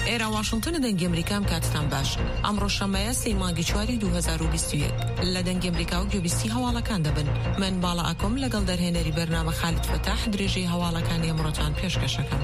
ئێرە واشنگتن لە دەنگی ئەمریکام کاتتان باش. ئەمڕۆ شەمەیە 3 مانگی چواری 2021 لە دەنگی ئەمریکا و گوێبیستی هەواڵەکان دەبن. من باڵا ئەکۆم لەگەڵ دەرهێنەری بەرنامە خالد فتاح درێژەی هەواڵەکانی ئەمڕۆتان پێشکەشەکەم.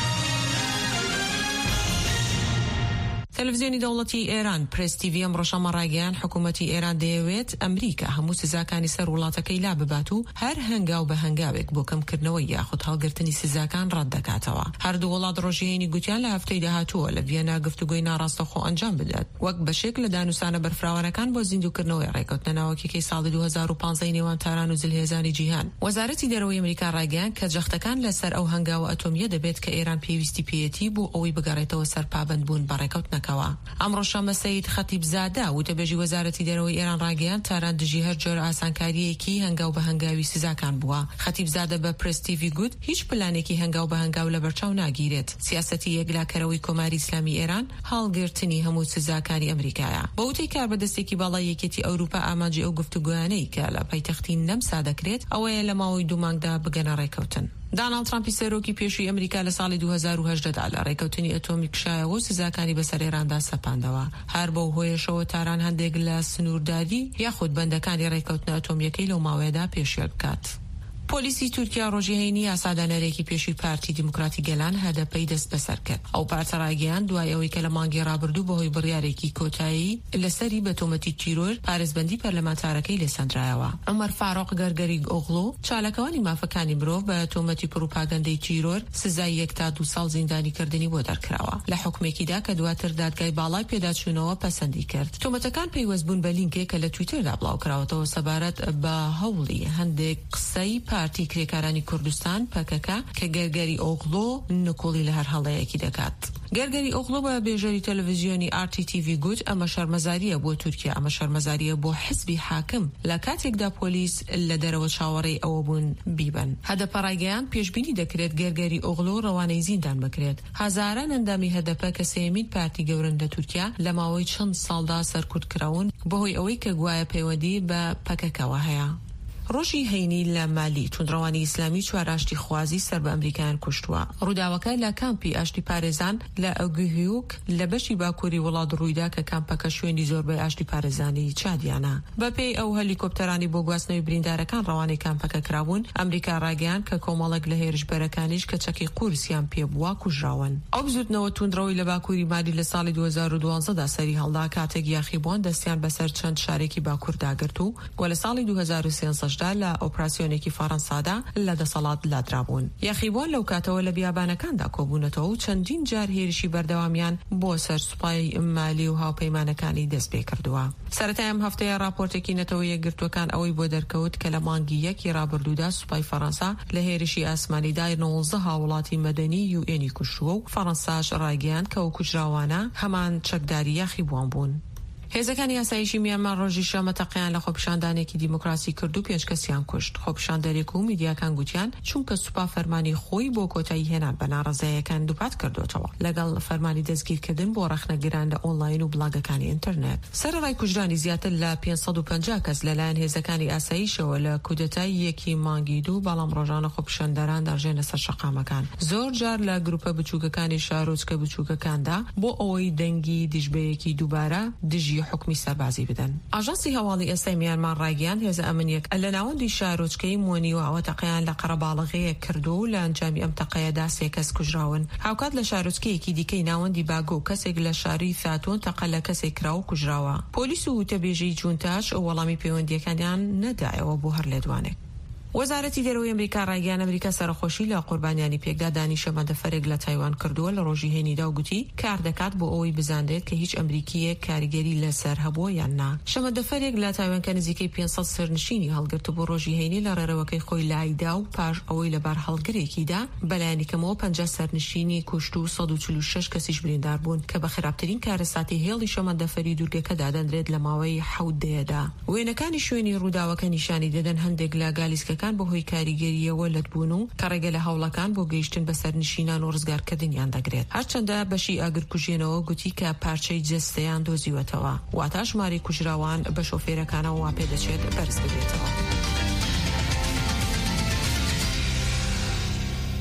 تەلەڤیزیۆنی دەوڵەتی ئێران پرێس تیڤی ئەمڕۆ شەمە ڕایگەیان حکوومەتی ئێران دەیەوێت ئەمریکا هەموو سزاکانی سەر وڵاتەکەی لا ببات و هەر هەنگاو بە هەنگاوێک بۆ کەمکردنەوەی یاخود هەڵگرتنی سزاکان ڕەت دەکاتەوە. هەردوو وڵات ڕۆژهێنی گوتیان لە هەفتەی داهاتووە لە ڤیەنا گفتوگۆی ناڕاستەخۆ ئەنجام بدات وەک بەشێک لە دانووسانە بەرفراوانەکان بۆ زیندووکردنەوەی ڕێکەوتنە ناوەکیەکەی ساڵی 2015 نێوان تاران و جلهێزانی جیهان. وەزارەتی دەرەوەی ئەمریکا ڕایگەیان کە جەختەکان لەسەر ئەو هەنگاوە ئەتۆمیە دەبێت کە ئێران پێویستی پێیەتی بۆ ئەوەی بگەڕێتەوە سەر پابەندبوون بە ڕێکەوتنەکەوە. ئەمڕۆ شەمە سەید خەتیبزادە وتەبێژی وەزارەتی دەرەوەی ئێران ڕاگەیان تاران دژی هەر جۆرە ئاسانکاریەکی هەنگاو بە هەنگاوی سزاکان بووە. خەتیبزادە بە پرێس تیڤی گوت هیچ پلانێکی هەنگاو بە هەنگاو لە بەرچاو ناگیرێت. سیاسەتی یەکلاکەرەوەی کۆماری ئیسلامی ئێران هەڵگرتنی هەموو سزاکانی ئەمریکایە. بە وتەی کاربەدەستێکی باڵای یەکێتی ئەوروپا ئاماجی ئەو گفتوگویانەی کە لە پایتەختی نەمسا دەکرێت ئەوەیە لە ماوەی 2 مانگدا بگەنە ڕێکەوتن. دانالد ترامپی سەرۆکی پێشووی ئەمریکا لە ساڵی 2018 لە ڕێکەوتنی ئەتۆمی کشایەوە و سزاکانی بەسەر ئێراندا سەپاندەوە. هەر بەو هۆیەشەوە تاران هەندێک لە سنوورداری یاخود بەندەکانی ڕێکەوتنە ئەتۆمیەکەی لەو ماوەیەدا پێشێل بکات. پۆلیسی تورکیا ڕۆژهێنی یاسادانەرێکی پێشووی پارتی دیموکراتی گەلان هەدەپەی دەست بەسەر کرد. ئەو پارتە ڕایگەیان دوای ئەوەی کە لە مانگی ڕابردوو بەهۆی بڕیارێکی کۆتایی لەسەری بە تۆمەتی تیرۆر پارێزبەندی پەرلەمانتارەکەی لێسەندرایەوە. عومەر فاڕۆق گەرگەری ئۆغڵۆ چالەکەوانی مافەکانی مرۆڤ بە تۆمەتی پروپاگەندەی تیرۆر سزای 1 تا 2 ساڵ زیندانی کردنی بۆ دەرکراوە لە حکومێکیدا کە دواتر دادگای باڵای پێداچوونەوە پەسەندی کرد. تۆمەتەکان پەیوەست بوون بە لینکێک کە لە تویتردا بڵاوکراوەتەوە سەبارەت بە هەوڵی هەندێک قسەی پارتی کرێکارانی کوردستان پەکەکە کە گەرگەری ئۆغڵۆ نکۆڵی لە هەر هەڵەیەکی دەکات. گەرگەری ئۆغڵۆ بە بێژەری تەلەڤیزیۆنی RTTV گوت ئەمە شەرمەزاریە بۆ تورکیا، ئەمە شەرمەزاریە بۆ حزبی حاکم لە کاتێکدا پۆلیس لە دەرەوە چاوەڕێی ئەوە بوون بیبن. هەدەپە ڕایگەیان پێشبینی دەکرێت گەرگەری ئۆغڵۆ ڕەوانەی زیندان بکرێت. هەزاران ئەندامی هەدەپە کە سێمین پارتی گەورن لە تورکیا لە ماوەی چەند ساڵدا سەرکوتکراون بەهۆی ئەوەی کە گوایە پەیوەندی بە پەکەکەوە هەیە. ڕۆژی هەینی لە مالی توندڕەوانی ئیسلامی 4 ئاشتی خوازی سەر بە ئەمریکایان کوشتووە. ڕووداوەکە لە کامپی ئاشتی پارێزان لە ئەگوهیوک لە بەشی باکووری وڵات ڕوویدا کە کامپەکە شوێنی زۆربەی ئاشتی پارێزانی چادیانە. بەپێی ئەو هەلیکۆپتەرانی بۆ گواستنەوەی بریندارەکان ڕەوانەی کامپەکە کرابوون. ئەمریکا ڕاگەیان کە کۆمەڵێک لە هێرشبەرەکانیش کە چەکی قورسیان پێبووە کوژراون. ئەو بزوتنەوە توندڕەوەی لە باکووری مالی لە ساڵی 2012 دا سەری هەڵدا کاتێک یاخیبوان دەستیان بەسەر چەند شارێکی باکوور داگرت و لە ساڵی 2013 لە ئۆپراسیۆنێکی فەڕەنسادا لە دەسەڵات لادرابوون. یاخیبوان لەو کاتەوە لە بیابانەکاندا کۆبوونەتەوە و چەندین جار هێرشی بەردەوامیان بۆ سەر سوپای مالی و هاوپەیمانەکانی دەست پێ کردووە. سەرەتای ئەم هەفتەیە راپۆرتێکی نەتەوەی یەکگرتوەکان ئەوەی بۆ دەرکەوت کە لە مانگی 1 ڕابردوودا سوپای فەڕەنسا لە هێرشی ئاسمانیدا 19 هاوڵاتی مەدەنی UN کوشتووە و فەڕەنساش ڕایگەیاند کە ئەو کوژراوانە هەمان چەکداری یاخیبوان بوون. هێزەکانی یاساییشی میانمار ڕۆژی شەمە تەقیان لە خۆپیشاندانێکی دیموکراسی کرد و 5 کەسیان کوشت. خۆپیشاندەرێک و میدیاکان گوتیان چونکە سوپا فەرمانی خۆی بۆ کۆتایی هێنان بە ناڕەزاییەکان دووپات کردوتەوە لەگەڵ فەرمانی دەستگیرکردن بۆ ڕەخنەگران لە ئۆنلاین و بڵاگەکانی ئینتەرنێت. سەرەڕای کوژرانی زیاتر لە 550 کەس لەلایەن هێزەکانی ئاساییشەوە لە کودەتای 1 مانگی 2 بەڵام ڕۆژانە خۆپیشاندەران دەڕژێنە سەر شەقامەکان. زۆر جار لە گروپە بچووکەکانی شارۆچکە بچووکەکاندا بۆ ئەوەی دەنگی دژبەیەکی دووبارە دژی حکمی سەربازی بدەن. ئاژانسی هەواڵی ئێستای میانمار ڕایگەیاند هێزە ئەمنیەک لە ناوەندی شارۆچکەی مۆنیوە تەقیان لە قەرەباڵغەیە کردو و لە ئەنجامی ئەم تەقەیەدا 3 کەس کوژراون. هاوکات لە شارۆچکەیەکی دیکەی ناوەندی باگۆ کەسێک لە شاری فاتۆن تەقە لە کەسێک کرا و کوژراوە. پۆلیس و وتەبێژەی جونتاش وەڵامی پەیوەندیەکانیان نەدایەوە بۆ هەر لێدوانێک. وەزارەتی دەرەوەی ئەمریکا ڕایگەیان ئەمریکا سەرخۆشی لە قوربانیانی پێکدا دانی شەمەندەفەرێک لە تایوان کردووە لە ڕۆژی هێنیدا و گوتی کار دەکات بۆ ئەوەی بزانرێت کە هیچ ئەمریکیەک کاریگەری لەسەر هەبووە یان نا. شەمەندەفەرێک لە تایوانکە نزیکەی 500 سەرنشینی هەڵگرت بۆ ڕۆژی هێنی لە ڕێڕەوەکەی خۆی لایدا و پاش ئەوەی لەبار هەڵگرێکیدا بەلایەنێکەوە 50 سەرنشینی کوشت و 146 کەسیش بریندار بوون کە بە خراپترین کارەساتی هێڵی شەمەندەفەری دوورگەکەدا دەدرێت لە ماوەی 7 دەیەدا. وێنەکانی شوێنی ڕووداوەکە نیشانی دەدەن هەندێک لە گالیسکەکان بەهۆی کاریگەریەوە لەتبوون و کە ڕێگە لە هەوڵەکان بۆ گەیشتن بە سەرنشینان و ڕزگارکردنیان دەگرێت. هەرچەندە بەشی ئاگرکوژێنەوە گوتی کە پارچەی جستەیان دۆزیوەتەوە. واتە ژماری کوژراوان بە شۆفێرەکانەوە وا پێ دەچێت بەرز ببێتەوە.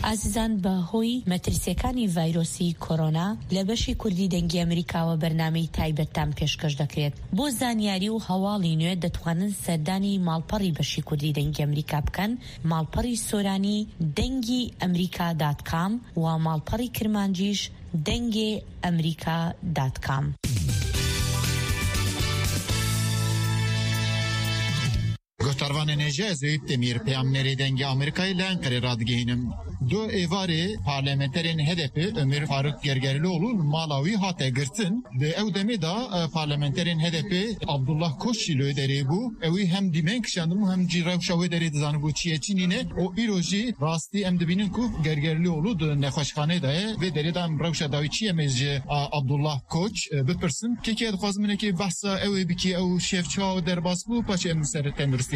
ئازیزان بەهۆی مەترسیەکانی ڤایرۆسی کۆرۆنا لە بەشی کوردی دەنگی ئەمریکاوە بەرنامەی تایبەتتان پێشکەش دەکرێت. بۆ زانیاری و هەواڵی نوێ دەتوانن سەردانی ماڵپەڕی بەشی کوردی دەنگی ئەمریکا بکەن، ماڵپەڕی سۆرانی دەنگی ئەمریکا.com و ماڵپەڕی کرمانجیش دەنگی ئەمریکا.com. Gotarvan Nejez Eyüp Demir peyamneri denge Amerika'yı Lenker'e radgeynim. Do evari parlamenterin hedefi Ömer Faruk Gergerlioğlu Malawi hate girtin. De ev demi da parlamenterin hedefi Abdullah Koç ile öderi bu. Evi hem dimen kişandım hem ciravşav öderi dizanı bu çiyeçinine. O iroji rasti hem dibinin ku Gergerlioğlu da nefeşkhane daye ve deri dam ravşa davi çiyemezci Abdullah Koç bipirsin. Keki edkhazmine ki bahsa evi biki ev şefçav derbas bu paçı emseri tendrüsti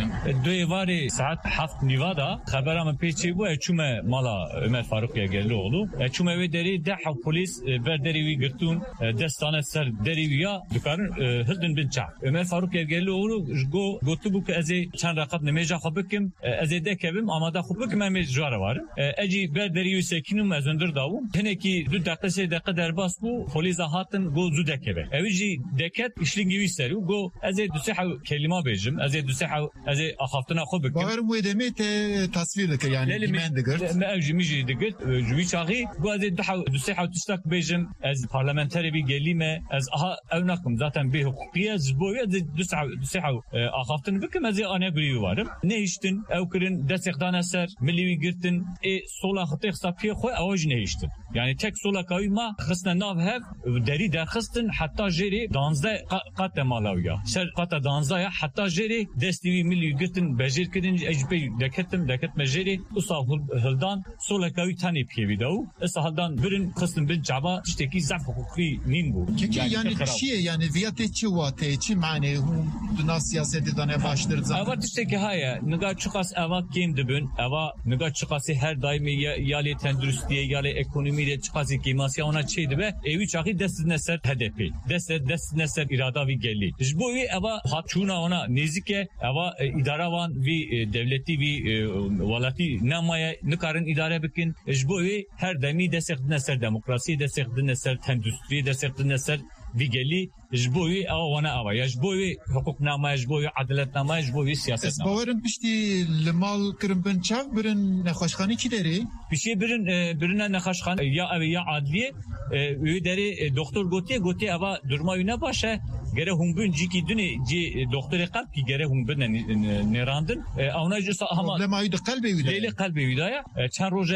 دو ایواری ساعت 7 نیوادا خبرم پیچی بو چومه مالا عمر فاروق گرلوغلو چومه وی دری ده پلیس بر دری وی گرتون دستانه سر دری ویا دکارن هلدن بنچا عمر فاروق گرلوغلو گوتو بو که از چند رقم نمیجا خوبکم از ده کبم آماده خوبکم هم جوار وار اجی بر دری وی سکینم ازندر داوم هنه کی دو دقیقه سه دقیقه در باس بو پلیس هاتن گو زو دکبه اویجی دکت اشلینگی وی سرو گو از دو سه کلمه بجم از دو سه از اخافتنا خوب بکن. باور مودمه تصویر که یعنی من دگرت. ما اوجی میجی دگرت جوی چاقی گوازه دو سه تشتاق بیجم از پارلمانتری بی گلیمه از او نکم ذاتن به حقوقیه زبویه دو سه اخافتن بکم از آنها گریه وارم نهیشتن او کرن دستقدان سر ملیوی گرتن صلح خطیق سپیه خو اوج نهیشتن یعنی تک صلح کاوی ما خستن ناو هف دری در خستن حتی جری 12 قط مالاویا سر قط 12 حتی جری دستوی ملی گرتن بجیر کردن اجبی دکت مجری اصلا هلدان سولکاوی تانی پیویداو اصلا هلدان برن خستن بن جعبا تشتکی ضعف حقوقی نیم بود. یعنی چیه یعنی ویاته چی واته چی معنی هم دنا سیاستی دانه باشتر زن. اول تشتکی هایا نگاه چقاس اول کیم دبن اول نگاه چقاسی هر دایمی یالی تندرستیه یالی اکونومی چقاسی کیماسی اونا چی دبه ایوی چاقی دست نسر هدفی دست نسر اراده وی گلی. جبوی اول هاتچونا اونا نزدیکه اوا اداره وان وی دولتی وی ولتی نمایه نکارن اداره بکن اجبوی هر دمی دست نسر دموکراسی دست نسر تندرستی دست نسر ویگلی جبوی آوانا آوا جبوی حقوق نامه جبوی عدالت نامه جبوی سیاست نامه. باورم پشتی لمال کرم بن چاو برن نخوشخانی کی داری؟ پشتی برن نخوشخانی یا عادلیه وی داری دکتر گوتی آوا درمایی نباشه گره هم بن جی کی دنی جی دکتر قلب کی گره هم بن نراندن آونا جس هم. لمایی د قلبی ویدا. لیل قلبی ویدایا چند روز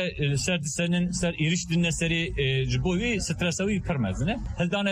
سر ایرشتن سری جبوی استرسوی پرمزنه هلدانه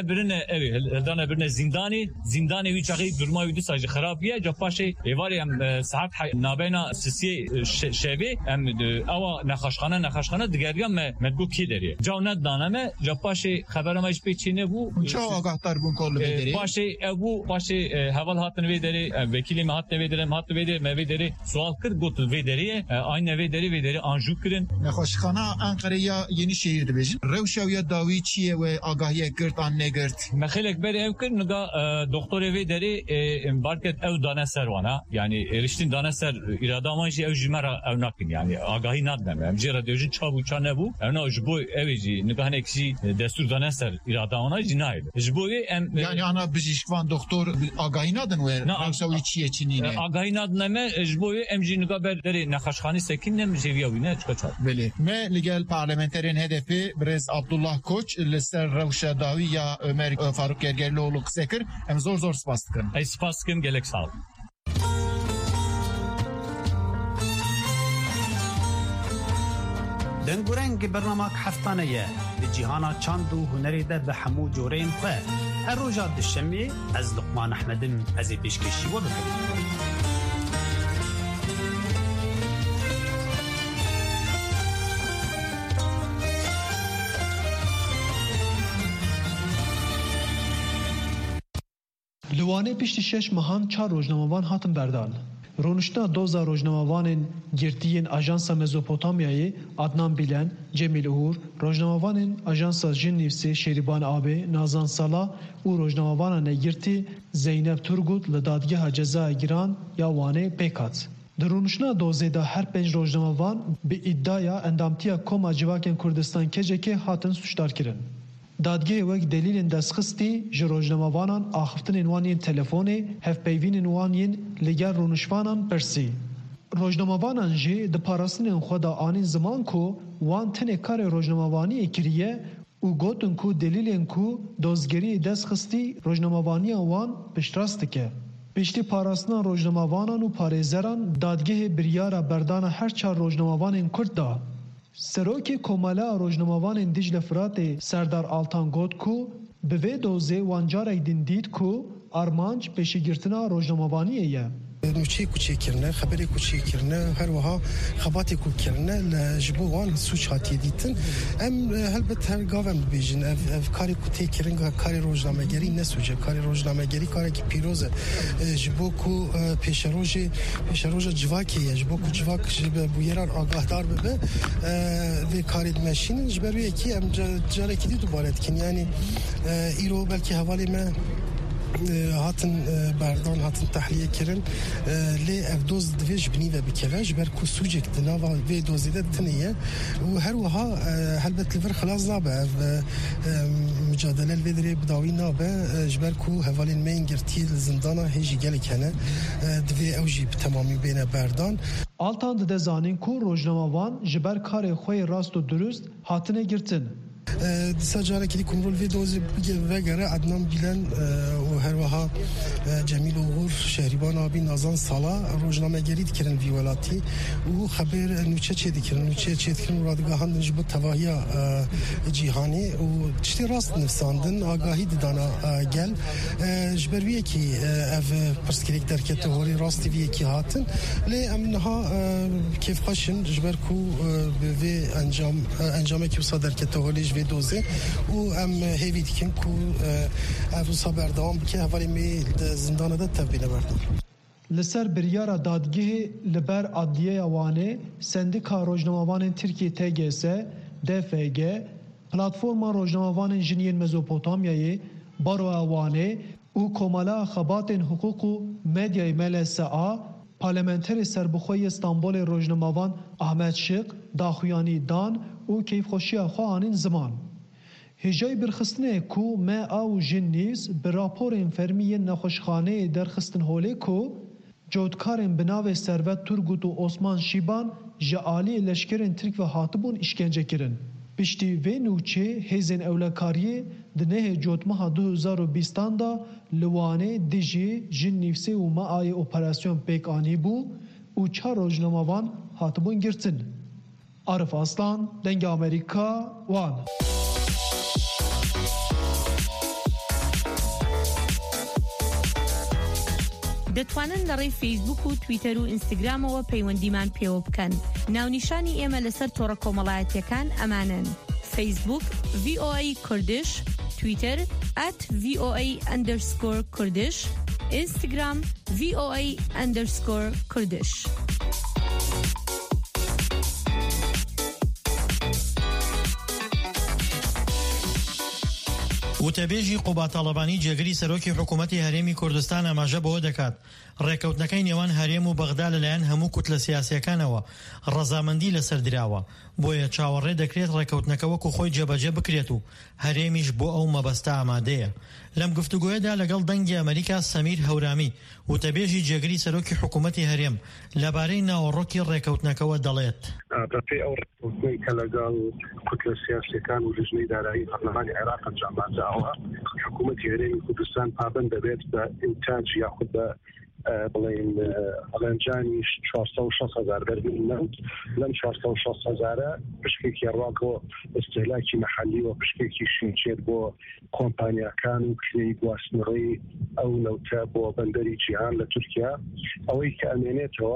برن زندانی وی چاقی درمایی دو ساج خرابیه جا پاشه ایواری هم ساعت نابینا سیسی شبه هم اوا نخاشخانه دیگریان مدبو کی داری جا ندانمه جا پاشه خبرم اش پیچینه بو چه آگاهتر بون کارلو بداری باشه حوال هاتن ویداری وکیلی هاتن ویداری مویداری سوال کرد گوت ویداری aynı ویداری آنجو کردن نخاشخانه انقره یا یعنی شهر دبیجن روشاویا داوی چیه و آگاهی کرد آن نگرد مخیلک بر ev kır nıga doktor evi deri barket ev dana servana yani eriştin dana ser irada amanji ev jimera ev nakin yani agahi nadnem emci radyojun çabuça ne bu evna jbo evici nıga haneksi destur dana ser irada ona cinayet jbo yani ana bijişkvan doktor agahi nadın ve ramsavi çiye çinine agahi nadneme jbo emci nıga ber deri nakhaşkhani sekinnem jeviyavine çıkaçar beli me legal parlamenterin hedefi Brez Abdullah Koç leser ravşa davi ya Ömer Faruk Gergerlioğlu kısekir hem zor spas dikim. Ay spas dikim gelek sağ ol. دنگورنگ برنامه هفتانه به جهان چاند و هنری ده به همو جورین خو هر روزا دشمی از لقمان احمدم از پیشکشی و بکرد لوانه پشت 6 ماهان 4 روزنامه‌وان هاتن بردان. رونشتا دوزا روزنامه‌وان گرتیین آژانسا مزوپوتامیای عدنان بیلن، جمیل اهور، روزنامه‌وان آژانسا جنیفسی شریبان آبی، نازان سالا و روزنامه‌وان نگرتی زینب تورگوت لدادگاه جزای گیران یا وانه پیکات. درونشنا دوزیدا هر 5 روزنامه‌وان به ادعای اندامتیا کما جواکن کردستان کجکی هاتن سوشدار کردن. دادگاه وک دلیل دستخستی جروجنامه‌وانان آخفتن وانین تلفنی هفپیوین وانین لگر رونشوانان پرسی. روزنامه‌وانان جی د پاراستن خدا آنین زمان کو وان تن کار روزنامه‌وانی کریه او گوتن کو دلیلن کو دوزگری دستخستی روزنامه‌وانی وان پشتراست که بیشتر پاراستن روزنامه‌وانان و پارێزەران دادگاه بریارا بردان هر 4 روزنامه‌وانên Kurd da. Serokê Komala roznamavên Dicle Firatê Serdar Altan got ku bi vê dozê wan carek din dît ku armanc pêşîgirtina roznamavaniyê ye. نوچه کوچه کرنه خبری کوچه کرنه هر وها خباتی کو کرنه لجبوان سوچ هاتی دیتن ام هلبت هر گاوم بیجن اف کاری کوته کرن کاری روزنامه‌گری نسوجه کاری روزنامه‌گری کاری کی پیروزه جبو کو پیشروج جواکی جبو کو جواک جب بویران آگاهدار به و کاری ماشین جبروی کی ام جاره کی دوباره کن یعنی ایرو بلکه حوالی ما هاتن بردان هاتن تحلیه کردن لی افدوز دویج بنی و بکلاج بر کوسوجک دنوا و دوزیده تنیه و هر وها هلبت لفر خلاص نابه مجادله الودری بداوی نابه جبر کو حوالین مین گرتی زندانا هیجی گلی کنه دوی اوجی تمامی بین بردان Altan de zanîn ku rojnamavan ji ber karê xwe rast û durust hatine girtin. سجارة كذي كمرول في دوز بجرا عدنان بيلان وهروها جميل وغور شهريبان أبي نازان صلاة روزنامة جريد كرن في ولاتي وخبر نوچه چه دكرن نوچه چه دكرن رادگاهان نجبت تواهيا جيهاني وتشتي راست نفساندن آگاهي ددانا گل جبرويه كي اف پرسكريك دركته هوري راستي ويه كي هاتن لي امنها كيف خشن جبركو في انجام كي وصا دركته هوري جوي دوزه و ام هيفي دكن كو افو صبر دوام بكي حوالی می زندانه ده تبینه بردن. لسر بریارا دادگاه لبر عدلیه وانه سندیکا روزنامه‌وان ترکیه TGS DFG پلتفرما روزنامه‌وان جنین مزوپوتامیای بارو وانه او کمالا خباتن حقوق و مدیای MLSA پارلمانتر سربخوی استانبول روزنامه‌وان احمد شق داخویانی دان او کیف خوشی خوانین زمان هجای برخستنه کو ما او جنیز به راپورین فرمی نخوشخانه درخستن هوله کو جودکارن بناو ثروت تورگوت و عثمان شیبان جعالی لشکرین ترک و هاتبون اشکنجه کرن. پشتی و نوچه هزین اولکاریه دنه جوتمها 2020 دا لوانه دیجی جن نیفسه و معای اپراسیون پیک آنی بو و 4 روزنامه‌وان هاتبون گرتن. عارف اصلان دنگ امریکا وان دەتوانن لەڕێی فیسبوک و تویتەر و ئینستاگرامەوە پەیوەندیمان پێوە بکەن. ناونیشانی ئێمە لەسەر تۆڕە کۆمەڵایەتیەکان ئەمانن: فیسبوک VOA کوردش، تویتەر @VOA_کوردش، ئینستاگرام VOA_کوردش. وتەبێژی قوبا تاڵەبانی جێگری سەرۆکی حکوومەتی هەرێمی کوردستان ئاماژە بەوە دەکات ڕێکەوتنەکەی نێوان هەرێم و بەغدا لەلایەن هەموو کوتلە سیاسیەکانەوە ڕەزامەندی لەسەر دراوە بۆیە چاوەڕێ دەکرێت ڕێکەوتنەکە وەکو خۆی جێبەجێ بکرێت و هەرێمیش بۆ ئەو مەبەستە ئامادەیە. لەم گفتوگۆیەدا لەگەڵ دەنگی ئەمریکا سەمیر هەورامی وتەبێژی جێگری سەرۆکی حکوومەتی هەرێم لەبارەی ناوەڕۆکی ڕێکەوتنەکەەوە دەڵێت. بەپێی ئەو ڕێکەوتنەی کە لەگەڵ کوتلە سیاسیەکان و لژنەی دارایی پەرلەمانی عێراق ئەنجامدراوە حکوومەتی هەرێمی کوردستان پابند دەبێت بە ئینتاج یاخود بە بڵێن ئەڵەنجانی 460,000 بەرمیل نەوت لەم 460,000 پشکێکی ڕاکەوە ئستهلاکی مەحەلی و پشکێکی شینچێت بۆ کۆمپانیاکان و کرێی گواستنەوەی ئەو نەوتە بۆ بەندەری جیهان لە تورکیا ئەوەی کە ئەمێنێتەوە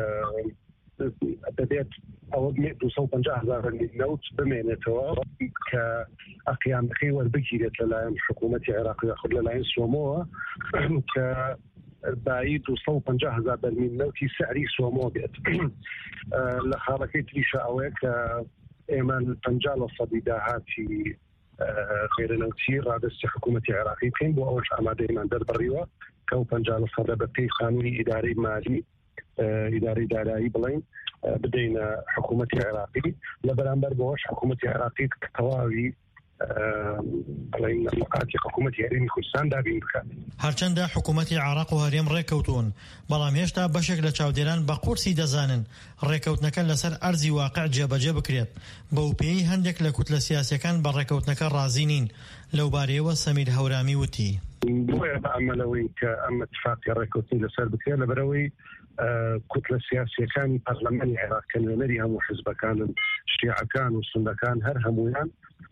دەبێت ئەوە 250,000 بەرمیل نەوت بمێنێتەوە کە ئەقیانەکەی وەربگیرێت لەلایەن حکوومەتی عێراق یاخود لەلایەن سۆمۆوە کە بایی 250,000 بەرمیل نەوتی سعری سۆمۆ بێت. لە خاڵەکەی تریشە ئەوەیە کە ئێمە 50% داهاتی غێرەنەوتی ڕادستی حکوومەتی عێراقی بکەین بۆ ئەوەش ئامادەیمان دەربڕیوە کە ئەو 50% بە پێی قانونی ئیدارەی مالی ئیدارەی دارایی بڵین بدەینە حکوومەتی عێراقی لە بەرامبەر بەوەش حکوومەتی عێراقی تەواوی بڵین نەفقاتی حکوومەتی هەرێمی کوردستان دابین بکات. هەرچەندە حکوومەتی عێراق و هەرێم ڕێکەوتون بەڵام هێشتا بەشێک لە چاودێران بە قورسی دەزانن ڕێکەوتنەکە لەسەر ئەرزی واقع جێبەجێ بکرێت. بەو پێی هەندێک لە کوتلە سیاسیەکان بە ڕێکەوتنەکە ڕازی نین. لەو بارەیەوە سەمیر هەورامی وتی بۆیە بە ئەمەلەوەی کە ئەم اتفاقی ڕێکەوتنی لەسەر بکرێت لەبەرەوەی کوتلە سیاسیەکانی پەرلەمانی عێراق کە نوێنەری هەموو حیزبەکانن شیعەکان و سونەکان هەر هەمویان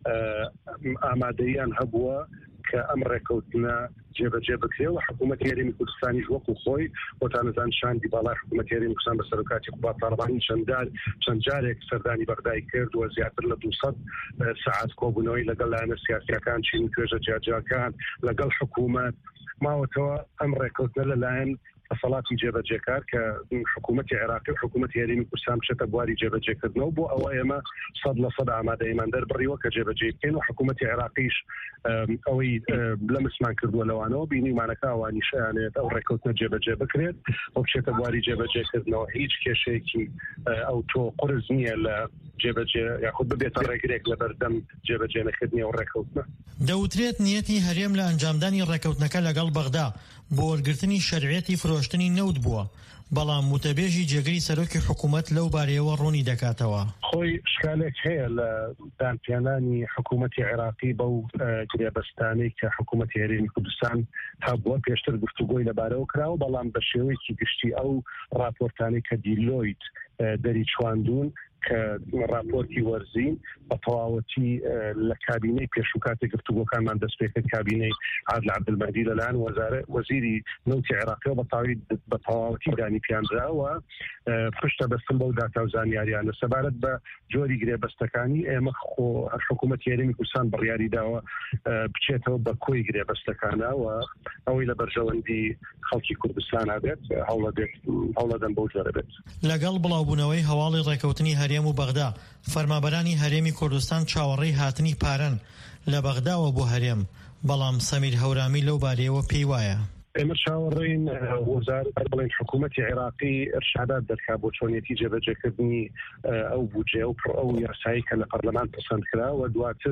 ئامادەیان هەبووە کە ئەم ڕێکەوتنە جێبەجێ بکرێت و حکوومەتی هەرێمی کوردستانیش وەکو خۆی بۆتانەزان شاندی باڵای حکوومەتی هەرێمی کوردستان بە سەرۆکاتی قوبا پارلەمانی چەند جارێک سەردانی بەغدای کرد و زیاتر لە 200 سەعات کۆبوونەوەی لەگەڵ لایەنە سیاسیەکان چین توێژە جیاجاکان لەگەڵ حکوومەت ماوەتەوە ئەم ڕێکەوتنە لەلایەن دەسەڵاتی جێبەجێکار کە حکوومەتی عێراقی و حکوومەتی هەرێمی کوردستان بچێتە بواری جێبەجێکردنەوە بۆ ئەوە ئێمە 100% ئامادەیمان دەربڕیوە کە جێبەجێ بکەین و حکوومەتی عێراقیش ئەوەی لە مسمان کردووە لەوانەوە بینیمانەکە ئەوانی شایانێت ئەو ڕێکەوتنە جێبەجێ بکرێت و بچێتە بواری جێبەجێکردنەوە هیچ کێشەیەکی ئەو تۆ قرس نییە لە جێبەجێ یاخود ببێتە ڕێگرێک لە بەردەم جێبەجێ نەکردنی ئەو ڕێکەوتنە. دەوترێت نیەتی هەرێم لە ئەنجامدانی ڕێکەوتنەکە لەگەڵ بەغدا بۆ وەرگرتنی شەرعیەتی فرۆشتنی نەوت بووە بەڵام متەبێژی جێگەری سەرۆکی حکوومەت لەو بارەیەوە ڕوونی دەکاتەوە. خۆی شکالێک هەیە لە دانپێنانی حکوومەتی عێراقی بەو گرێبەستانەی کە حکوومەتی هەرێمی کوردستان هەبووە پێشتر گفتوگۆی لەبارەوە کراوە بەڵام بە شێوەیەکی گشتی ئەو راپۆرتانەی کە دیلۆیت دەری چواندون کە راپۆرتی وەرزین بە تەواوەتی لە کابینەی پێشوکاتی گفتوگۆکانمان دەست پێکرد کابینەی عادل عەبدولمەجید لەلایەن وەزیری نەوتی عێراقیەوە بە تەواوەتی دانی پیانراوە پشتە بەستن بەو داتا و زانیاریانە سەبارەت بە جۆری گرێبەستەکانی ئێمە حکوومەتی هەرێمی کوردستان بڕیاری داوە بچێتەوە بە کۆی گرێبەستەکانەوە ئەوەی لە بەرژەوەندی خەڵکی کوردستان بێت هەوڵەدەن بەو جۆرە بێت. لەگەڵ بڵاوبوونەوەی هەواڵی ڕێکەوتنی هەرێم و بەغدا فەرمانبەرانی هەرێمی کوردستان چاوەڕێی هاتنی پارەن لە بەغداوە بۆ هەرێم بەڵام سەمیر هەورامی لەو بارەیەوە پێی وایە ئێمە چاوەڕێین وەزارەت بڵین حکوومەتی عێراقی ئەرشادات دەکا بۆ چۆنیەتی جێبەجێکردنی ئەو بودجێ و ئەو یاسایی کە لە پەرلەمان پەسەند کرا و دواتر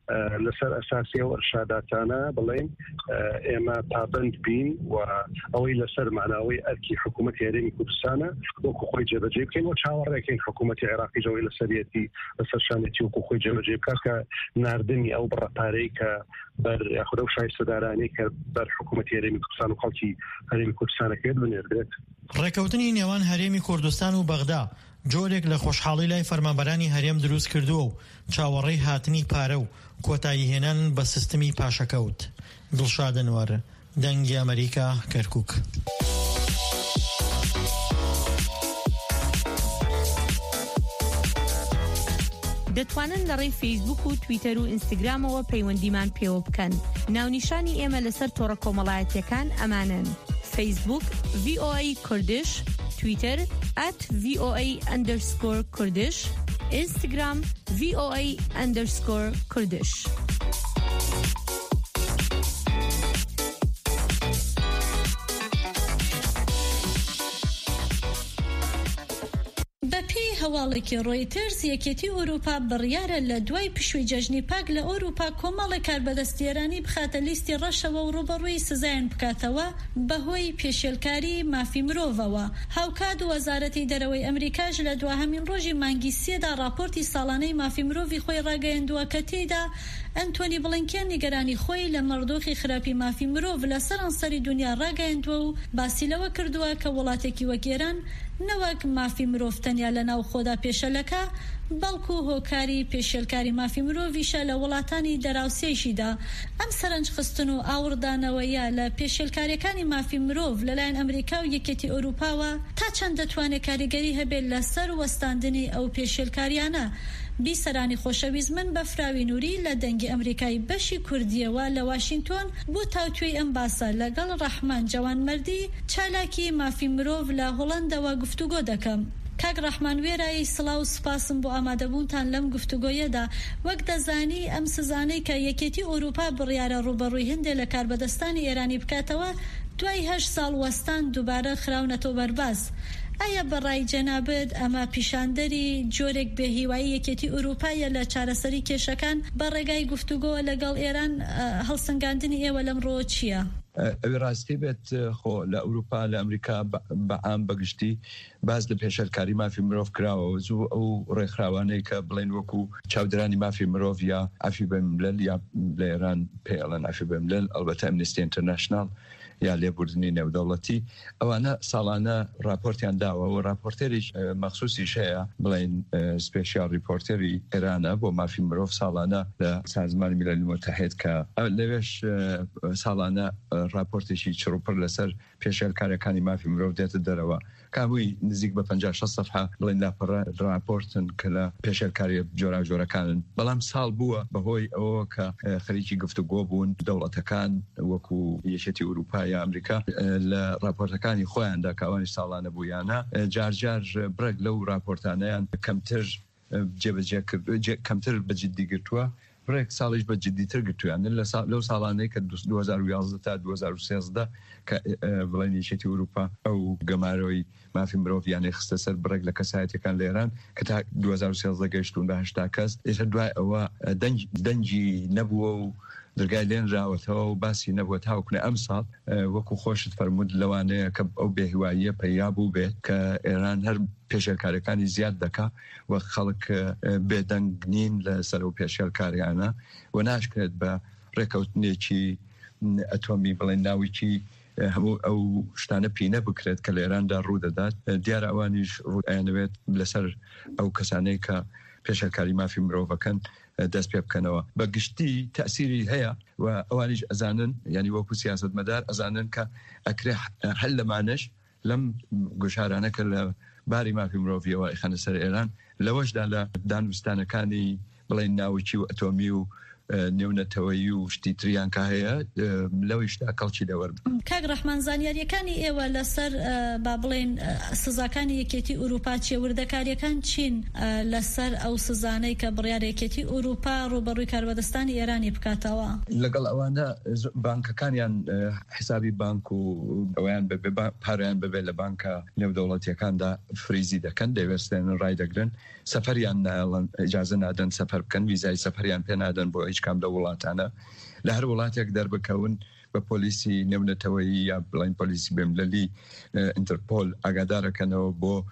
لەسەر ئەساسی ئەو ئەرشاداتانە بڵین ئێمە پابند بین و ئەوەی لەسەر معناوی ئەرکی حکوومەتی هەرێمی کوردستانە وەکو خۆی جێبەجێ بکەین و چاوەڕێکین حکوومەتی عێراقی ژەوەی لەسەرەتی لەسەر شانێتی وەکو خۆی جێبەجێ بکات کە ناردنی ئەو بڕەپارەی کە بەر یاخود ئەو شایستەدارانەی کە بەر حکوومەتی هەرێمی کوردستان و خەڵکی هەرێمی کوردستانەکەوێت بنێردرێت. ڕێکەوتنی نێوان هەرێمی کوردستان و بەغدا جۆرێک لە خۆشحاڵی لای فەرمانبەرانی هەرێم دروست کردووە و چاوەڕێی هاتنی پارە و کۆتایی هێنان بە سیستمی پاشەکەوت. دڵشاد ئەنوەر، دەنگی ئەمریکا، کەرکووک. دەتوانن لە ڕێی فەیسبوک و تویتەر و ئینستاگرامەوە پەیوەندیمان پێوە بکەن. ناونیشانی ئێمە لەسەر تۆڕە کۆمەڵایەتیەکان ئەمانن: فەیسبوک VOA کوردش، تویتر @VOA_Kurdish، Instagram VOA_Kurdish. هەواڵێکی ڕۆیترز یەکێتی ئەوروپا بڕیارە لە دوای پشووی جەژنی پاک لە ئەوروپا کۆمەڵی کاربەدەستێرانی بخاتە لیستی ڕەشەوە و ڕوبەڕووی سزایان بکاتەوە بەهۆی پێشێلکاری مافی مرۆڤەوە. هاوکات و وەزارەتی دەرەوەی ئەمریکاش لە دواهەمین ڕۆژی مانگی سێدا راپۆرتی ساڵانەی مافی مرۆڤی خۆی ڕاگەیاندووە کە تێیدا ئەنتۆنی بڵینکێن نیگەرانی خۆی لە مەڕدۆخی خراپی مافی مرۆڤ لە سەرانسەری دنیا ڕاگەیاندووە و باسی لەوە کردووە کە وڵاتێکی وەک ئێران نەوەک مافی مرۆڤ تەنیا لە ناو خۆدا پێشەلەکە بەڵکو هۆکاری پێشێلکاری مافی مرۆڤیشە لە وڵاتانی دەراوسێشیدا. ئەم سەرنج خستن و ئاوردانەوەیە لە پێشێلکاریەکانی مافی مرۆڤ لەلایەن ئەمریکا و یەکێتی ئەوروپاوە تا چەند دەتوانێت کاریگەری هەبێت لەسەر وەستاندنی ئەو پێشێلکاریانە. بیسەرانی خۆشەویست من بە فراوی نووری لە دەنگی ئەمریکای بەشی کوردیەوە لە واشنگتۆن بۆ تاوتوێی ئەم باسە لەگەڵ ڕەحمان جەوانمەردی چالاکی مافی مرۆڤ لە هۆڵەندەوە گفتوگۆ دەکەم. کاک ڕەحمان وێرایی سڵاو و سپاسم بۆ ئامادەبوونتان لەم گفتوگۆیەدا. وەک دەزانی ئەم سزانەی کە یەکێتی ئەوروپا بڕیارە ڕوبەڕووی هەندێک لە کاربەدەستانی ئێرانی بکاتەوە دوای 8 ساڵ وەستان دووبارە خراونەتەوە بەرباز. ئایا بەڕای جەنابەت ئەمە پیشاندەری جۆرێک بێهیوایی یەکێتی ئوروپایە لە چارەسەری کێشەکان بە ڕێگای گفتوگۆ لەگەڵ ئێران هەڵسەنگاندنی ئێوە لەمڕۆ چییە؟ ئەوێ ڕاستی بێت خۆ لە ئەوروپا لە ئەمریکا بەعام بەگشتی باز لە پێشەرکاری مافی مرۆڤ کراوە زوو ئەو ڕێکخراوانەی کە بڵێن وەکو چاودرانی مافی مرۆڤ یا ئافی بەملل یا لە ئێران پێڵەن ئافی بەملل ئەلبەتە ئەمنیستی ئینتەرناشنال یا لێبوردنی نێودەوڵەتی ئەوانە ساڵانە راپۆرتیان داوە و راپۆرتێریش مەخصوصیش هەیە بڵێن سپێشیال ریپۆرتێری ئێرانە بۆ مافی مرۆڤ ساڵانە لە سازمانی میلەلی متحید کە لەوێش ساڵانە راپۆرتێکی چڕوپڕ لەسەر پێشێلکاریەکانی مافی مرۆڤ دێتە دەرەوە کابووی نزیک بە 50-60 سەفحە بڵێن لاپەڕە راپۆرتن کە لە پێشێلکاری جۆراوجۆرەکانن بەڵام ساڵ بووە بەهۆی ئەوە کە خەریکی گفتوگۆ بوون دەوڵەتەکان وەکو یەکێتی ئوروپا یا ئەمریکا لە راپۆرتەکانی خۆیاندا کاوانی ساڵانە بوویانە جارجار برەک لەو راپۆرتانەیان کەمتر جێبەجێ کەمتر بەجددی گرتووە برێک ساڵیش بە جددیتر گرتویان لەو ساڵانەی کە 2011 تا 2013 کە بڵێن یەکێتی ئوروپا ئەو گەمارەوەی مافی مرۆڤ یانەی خستە سەر برێک لە کەسایەتەکان لە ئێران کە تا 2013 گەیشتون بە 80 کەس ئێستا دوای ئەوە دەنگی نەبووە و دەرگای لێن راوەتەوە و باسی نەبووە تاوەکو ئەم ساڵ وەکو خۆشت فەرمود لەوانەیە کە ئەو بێهیواییە پەیا بوو بێت کە ئێران هەر پێشێلکاریەکانی زیاد دەکا و خەڵک بێدەنگ نین لە سەر و پێشێلکاریانە و ناشکرێت بە ڕێکەوتنێکی ئەتۆمی بڵێن ناویکی هەموو ئەو شتانە پینە بکرێت کە لە ئێراندا ڕوو دەدات دیارە ئەوانیش ڕوودایەنەوێت لەسەر ئەو کەسانەی کە پێشێلکاری مافی مرۆڤەکەن دەست پێ بکەنەوە بە گشتی تەسیری هەیە و ئەوانیش ئەزانن ینی وەکو سیاسەتمەدار ئەزانن کە ئەکرێ هەل لەمانش لەم گوشارانە کە لە باری مافی مرۆڤیەوە ئەخەنە سەر ئێران لەوەشدا لە دانوستانەکانی بڵێن ناوچی و ئەتۆمی و نێونەتەوەیی و شتی تریان کە هەیە لەوەیشدا کەڵکی دەوەرب کاک ڕەحمان زانیاریەکانی ئێوە لەسەر با بڵێن سزاکانی یەکێتی ئوروپا چێوردەکاریەکان چین لەسەر ئەو سزانەی کە بڕیارێکێتی ئوروپا ڕوبەڕووی کاربەدەستانی ئێرانی بکاتەوە لەگەڵ ئەوانە بانکەکانیان حسابی بانک و ئەویان پاریان ببێت لە بانکە نێودەوڵەتیەکاندا فریزی دەکەن دەوێستێنن ڕای دەگرن سەفەریان ئیجازە نادەن سەفەر بکەن ویزای سەفەریان پێ نادەن بۆ هیچ کام لە وڵاتانە لە هەر وڵاتێک دەربکەون بە پۆلیسی نێونەتەوەیی یا بڵین پۆلیسی بێملەلی ئینتەرپۆل ئاگادارەکەنەوە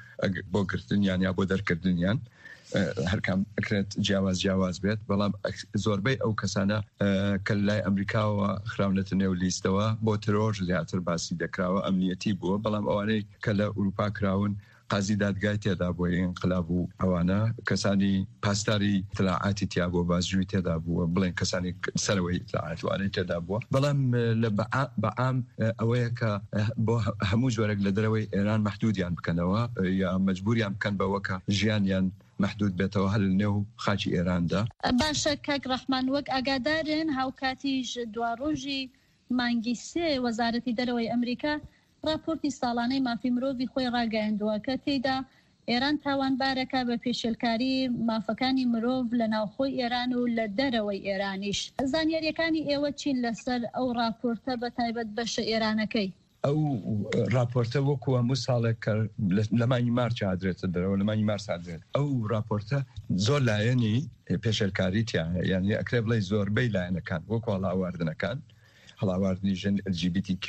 بۆ گرتنیان یا بۆ دەرکردنیان هەرکام ئەکرێت جیاواز بێت بەڵام زۆربەی ئەو کەسانە کە لای ئەمریکاوە خراونەتە نێو لیستەوە بۆ ترۆژ زیاتر باسی دەکراوە ئەمنیەتی بووە بەڵام ئەوانەی کە لە ئوروپا کراون قازی دادگای تێدا بۆ ئینقلاب و ئەوانە کەسانی پاسداری اطلاعاتی تیا بۆ بازجووی تێدا بووە بڵێن کەسانی سەرەوەی اطلاعاتوانەی تێدا بووە بەڵام لە بەعام ئەوەیە کە بۆ هەموو جۆرەك لە دەرەوەی ئێران مەحدودیان بکەنەوە یا مەجبوریان بکەن بەوەکە ژیانیان محدود بێتەوە هەر نێو خاچی ئێراندا باشە کاک ڕەحمان وەک ئاگادارن هاوکاتیش دواڕۆژی مانگی سێ وەزارەتی دەرەوەی ئەمریکا راپۆرتی ساڵانەی مافی مرۆڤی خۆی ڕاگەیاندووە کە تێیدا ئێران تاوانبارەکە بە پێشێلکاری مافەکانی مرۆڤ لە ناوخۆی ئێران و لە دەرەوەی ئێرانیش زانیاریەکانی ئێوە چین لەسەر ئەو راپۆرتە بە تایبەت بەشە ئێرانەکەی ئەو راپۆرتە وەکو هەموو ساڵێک کە لە مانگی مارچ ئادرێتە دەرەوە لە مانگی مارس ئادرێت ئەو راپۆرتە زۆر لایەنی پێشێلکاریتیان یعنی ئەکرێ بڵێ زۆربەی لایەنەکان وەکو هەڵاواردنەکان هەڵاواردنی ژن LGBTQ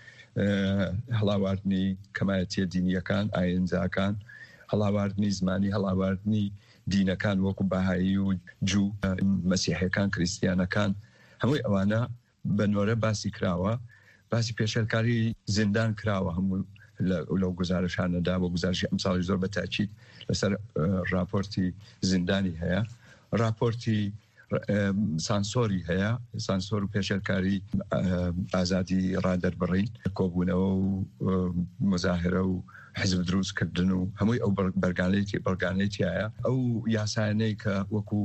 هەڵاواردنی کەمایەتیە دینیەکان ئاینزاکان هەڵاواردنی زمانی هەڵاواردنی دینەکان وەکو باهایی و جوو مەسیحیەکان کریستیانەکان هەمووی ئەوانە بە نۆرە باسی کراوە باسی پێشێلکاری زیندان کراوە هەموو لەو گزارشانەدا بۆ گزارشی ئەمساڵی زۆر بە تاکید لەسەر راپۆرتی زیندانی هەیە راپۆرتی سانسۆری هەیە سانسۆر و پێشێلکاری ئازادی ڕادەربڕین کۆبوونەوە و مزاهرە و حزب دروستکردن و هەمووی ئەو بەرگانەیەتی هەیە ئەو یاسایانەی کە وەکو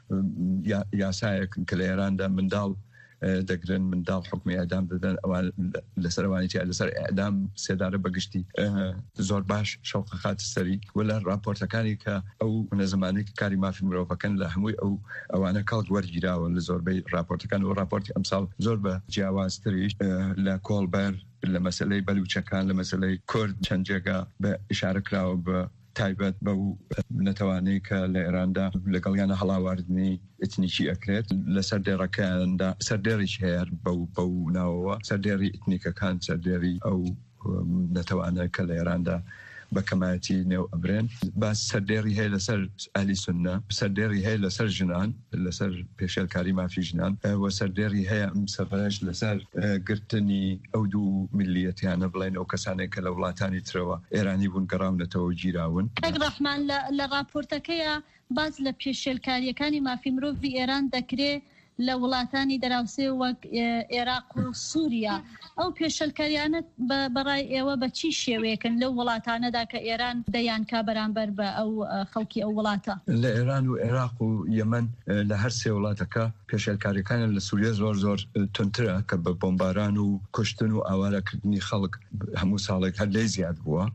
یاسایەک کە لە ئێراندا منداڵ دەگرن منداڵ حکمی ئەعدام دەدەن ئەوان لەسەروانێتی لەسەر ئەعدام سێدارە بەگشتی زۆر باش شەوقە خاتە سەری و لە راپۆرتەکانی کە ئەو نەزمانێک کاری مافی مرۆڤەکەن لە هەمووی ئەوانە کەڵک وەرگیراوە لە زۆربەی راپۆرتەکان و راپۆرتی ئەمساڵ زۆر بە جیاوازتریش لە کۆڵبەر لمسألة بلوچەکان لمسألة كرد چەند جێگا بە ئشارە کراوە بە تایبەت بەو نەتوانەی کە لە ئێراندا لەگەڵیانە هەڵاواردنی ئتنیکی ئەکرێت لەسەر دێڕەکەیاندا سەردێڕیش هەیە بەو ناوەوە سەردێڕی ئتنیکەکان سەردێڕی ئەو نەتەوانە کە لە ئێراندا بە کەمایەتی نێو ئەبرێن باس سەردێڕی هەیە لەسەر ئەهلی سوننە سەردێڕی هەیە لەسەر ژنان لەسەر پێشێلکاری مافی ژنان و سەردێڕی هەیە ئەم سەفەرەش لەسەر گرتنی ئەو دوو میلیەتیانە بڵێن ئەو کەسانێک کە لە وڵاتانی ترەوە ئێرانی بوون گەڕاونەتەوە گیراون. ڕەحمان لە راپۆرتەکەیە باز لە پێشێلکاریەکانی مافی مرۆڤی ئێران دەکرێت لە وڵاتانی دەراوسێ وەک عێراق و سووریا ئەو پێشەلکاریانە بەڕای ئێوە بە چی شێوەیەکن لەو وڵاتانەدا کە ئێران دەیانکا بەرامبەر بە ئەو خەڵکی ئەو وڵاتە لە ئێران و عێراق و یەمەن لە هەر سێ وڵاتەکە پێشەلکاریەکانە لە سووریا زۆر تونترە کە بە بۆمباران و کوشتن و ئاوارەکردنی خەڵک هەموو ساڵێک هەر لێ زیاد بووە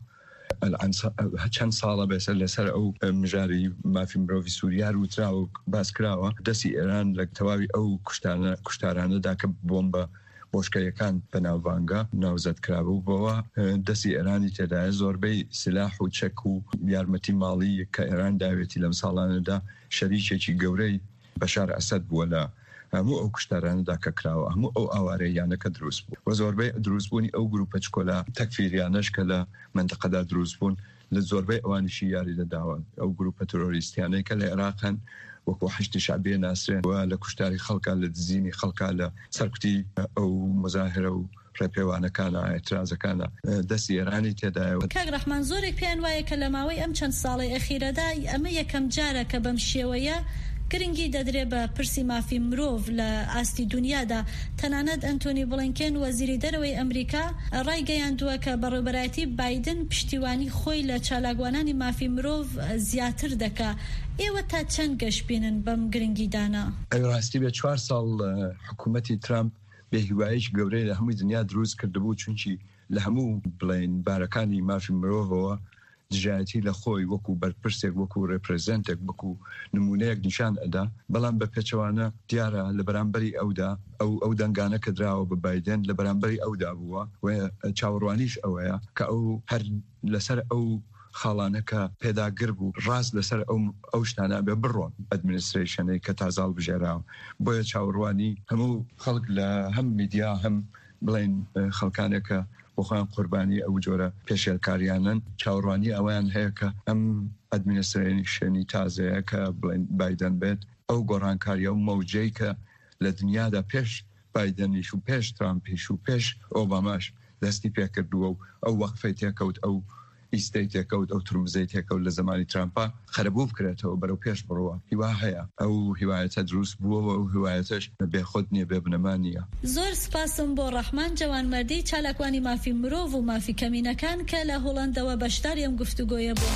چەند ساڵە بێسەر لەسەر ئەو مژاری مافی مرۆڤی سووریا وترا و باس کراوە دەستی ئێران لە تەواوی ئەو کوشتارانەدا کە بۆمبە بۆشکەیەکان بەناوبانگە ناوزەت کرابوو بەوە دەستی ئێرانی تێدایە زۆربەی سلاح و چەک و یارمەتی ماڵی کە ئێران داوێتی لەم ساڵانەدا شەریکێکی گەورەی بەشار ئەسەد بووە لە هەموو ئەو کوشتارانەدا کە کراوە هەموو ئەو ئاوارەیانەکە دروست بوو و زۆربەی دروستبوونی ئەو گروپە چکۆلا تەکفیریانەش کە لە منتەقەدا دروست بوون لە زۆربەی ئەوانیشی یاری دەداوە ئەو گروپە تۆرۆریستیانەی کە لە عێراقن وەکو حشتی شعبیە ناسرێن و لە کوشتاری خەڵکە لە دزینی خەڵکە لە سەرکوتی ئەو مزاهرە و ڕێپێوانەکانە ئێترازەکانە دەستی ئێرانی تێدایەوە. کاک ڕەحمان زۆرێک پێیان وایە کە لە ماوەی ئەم چەند ساڵی ئەخیرەدا ئەمە یەکەم جارە کە بەم شێوەیە گرنگی دەدرێت بە پرسی مافی مرۆڤ لە ئاستی دنیادا تەنانەت ئەنتۆنی بڵینکێن وەزیری دەرەوەی ئەمریکا ڕایگەیاندووە کە بەڕێوەبەرایەتی بایدن پشتیوانی خۆی لە چالاکوانانی مافی مرۆڤ زیاتر دەکا. ئێوە تا چەند گەشتبینن بەم گرنگیدانە؟ ڕاستی بێ 4 ساڵ حکوومەتی ترامپ بێهیواییش گەورەی لە هەمووی دنیا دروست کردبوو چونکی لە هەموو بڵێن بارەکانی مافی مرۆڤەوە دژایەتی لە خۆی وەکو بەرپرسێک وەکو ڕێپرزەنتێک بکو نمونەیەک نیشان ئەدا بەڵام بە پێچەوانە دیارە لە بەرامبەری ئەودا ئەو دەنگانە کە دراوە بە بایدن لە بەرامبەری ئەودا بووە و چاوەڕوانیش ئەوەیە کە ئەو هەر لەسەر ئەو خاڵانەکە پێداگر بوو ڕاست لەسەر ئەو شتانە بێ بڕۆن ئەدمنیستریشنەی کە تازاڵ بژێراوە بۆیە چاوەڕوانی هەموو خەڵک لە هەم میدیا هەم بڵێن خەڵکانێکە بۆخۆیان قوربانی ئەو جۆرە پێشێلکاریانن چاوەڕوانی ئەویان هەیە کە ئەم ئەدمنیستریشنی تازەیە کە بڵێن بایدن بێت ئەو گۆڕانکاریە و مەوجەی کە لە دنیادا پێش بایدنیش و پێش ترامپیش و پێش ئۆباماش دەستی پێکردووە و ئەو وەقفەی تێکەوت ئەو ئیستەی تێکەوت ئەو تورمزەی تێکەوت لە زمانی ترامپا خەرەبوو بکرێتەوە بەرەو پێش بڕوە هیوا هەیە ئەو هیوایەتە دروست بووەوە و هیوایەتەش بێخۆت نییە بێ بنەمان نییە. زۆر سپاسم بۆ ڕەحمان جوانمەردی چالاکوانی مافی مرۆڤ و مافی کەمینەکان کە لە هۆڵەندەوە بەشداری ئەم گفتوگۆیە بوو.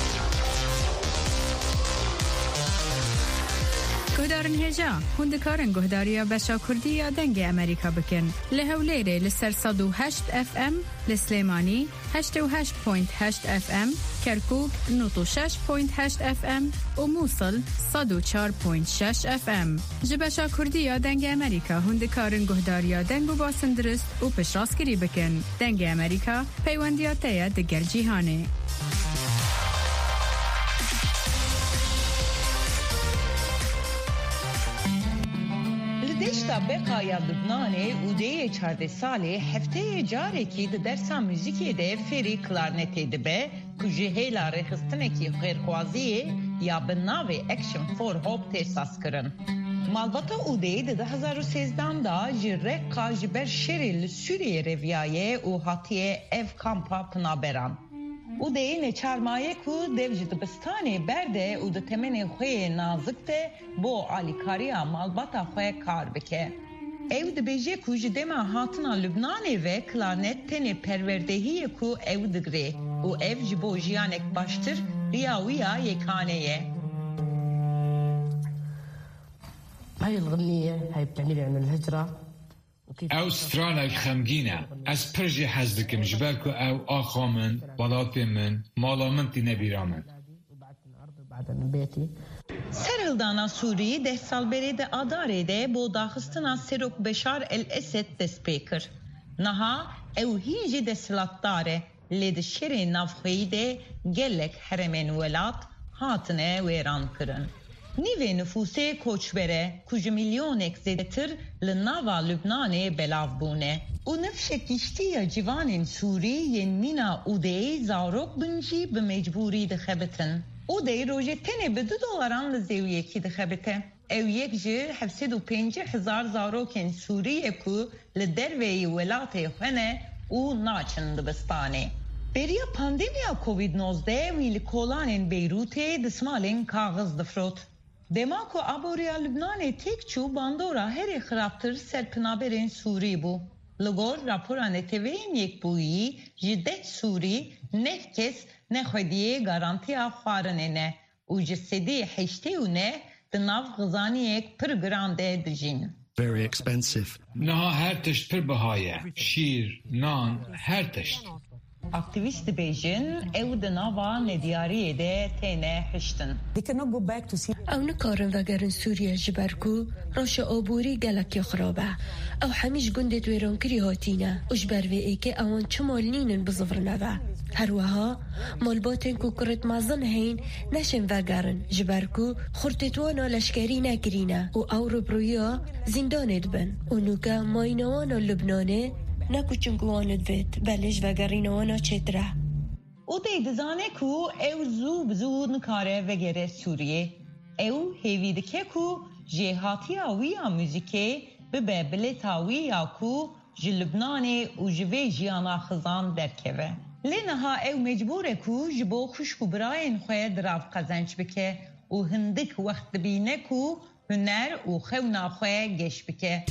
گۆدارن هێژا هوندکارن گۆداریە بەشا کوردی یا دەنگی ئەمریکا بکەن لە هەولێرێ لەسەر 108 FM لە سلێمانی 88.8 FM کەرکوک 96.8 FM و مووسڵ 104.6 FM ji بەشا کوردی یا دەنگی ئەمریکا هوندکارن گۆداریە دەنگ و باسن درست و پشتڕاستگیری بکەن دەنگی ئەمریکا پەیوەندیاتەیە دەگەل جیهانێ. Bekaya Lübnanê û deyê 14 salê hefteyê carekî di dersa muzîkê de ferî klarnetê dibe ku ji hêla rêxistinekî xêrxwaziyê ya bi navê Action for Hope têsas kirin. Malbata Udê di 2013 da ji reqa ji ber şerê li Sûriyê reviyaye û hatiye ev kampa pinaberan. Udê neçarmaye ku dev ji dibistanê berde û di temenê xwe nazik de bo alîkariya malbata xwe kar bike. Ew dibêje ku ji dema hatina Lübnanê ve klarnet tenê perwerdehiyê ku ew digre û ev ji bo jiyanek baştir riya wî ya yekane ye. هاي الغنية هاي بتعملي عن الهجرة او سترانا خمگینه از پرژی حزدکم جبر که او آخا من بلاپی من مالا من تینه بیرا من Serhildana Sûrî deh salberê de adarê de bo daxistina Serok Beşar el-Esed dest pê kir. Niha او هیجی دستلاتداره لید شر نافخویی ده گلک حرمین ولات هاتنه ویران کرن. نیوه نفوسه کوچبره کج میلیونک زیدتر لناوا لبنان بلاو بونه. او نفشکیشتی یا جوانین سوری ین مینا اوده زاروک بنجی به مجبوری دخبتن. اوده روژه تنه به $2 لزیویه کی دخبته. او یک جه 750,000 زاروکن سوریه که لدروی ولات خانه او ناچن دبستانه. بریا پاندemia کووید-19 ویل کولانین بیروت دسمالین کاغذ دفروت. دماکو ابوریا لبنان تک چو باندورا هر خرابتر سرپنابرین سوری بو. لگور راپوران تیوین یک بویی جده سوری نه کس نخوادیه گارانتیا خوارنه نه. او جسدی حشته و نه دناف غزانی یک پرگرانده دجین. Very expensive. نه هر تشت پر بهایه. شیر، نان، هر تشت. اکتیویست بیجن او دناوا ندیاری ده تینه هشتن. او نکارن وگرن سوریا جبرکو روش آبوری گلکی خرابه. او همیش گنده ویران کری هاتینه. اش بروی ای که اوان چمال نینن بزفرنه و. هر وها مالباتن کو کرت مازن هین نشن وگرن جبرکو خورتتوانا لشکری نکرینه. او روبرویا زندانت بن. اونوکا ماینوانا لبنانه نکو چنگواند وید بلش و گرینوانا چتره او دیدزانه کو او زو نکاره وگره سوریه او هیویدکه کو جهاتی آویا موزیکه به بلتاوی یا کو جلبنانه و جوی جیانا خزان درکوه لنها او مجبوره کو جبو خوشکو براین خواه دراف قزنج بکه و هندک وقت بینه کو هنر و خونا خواه گش بکه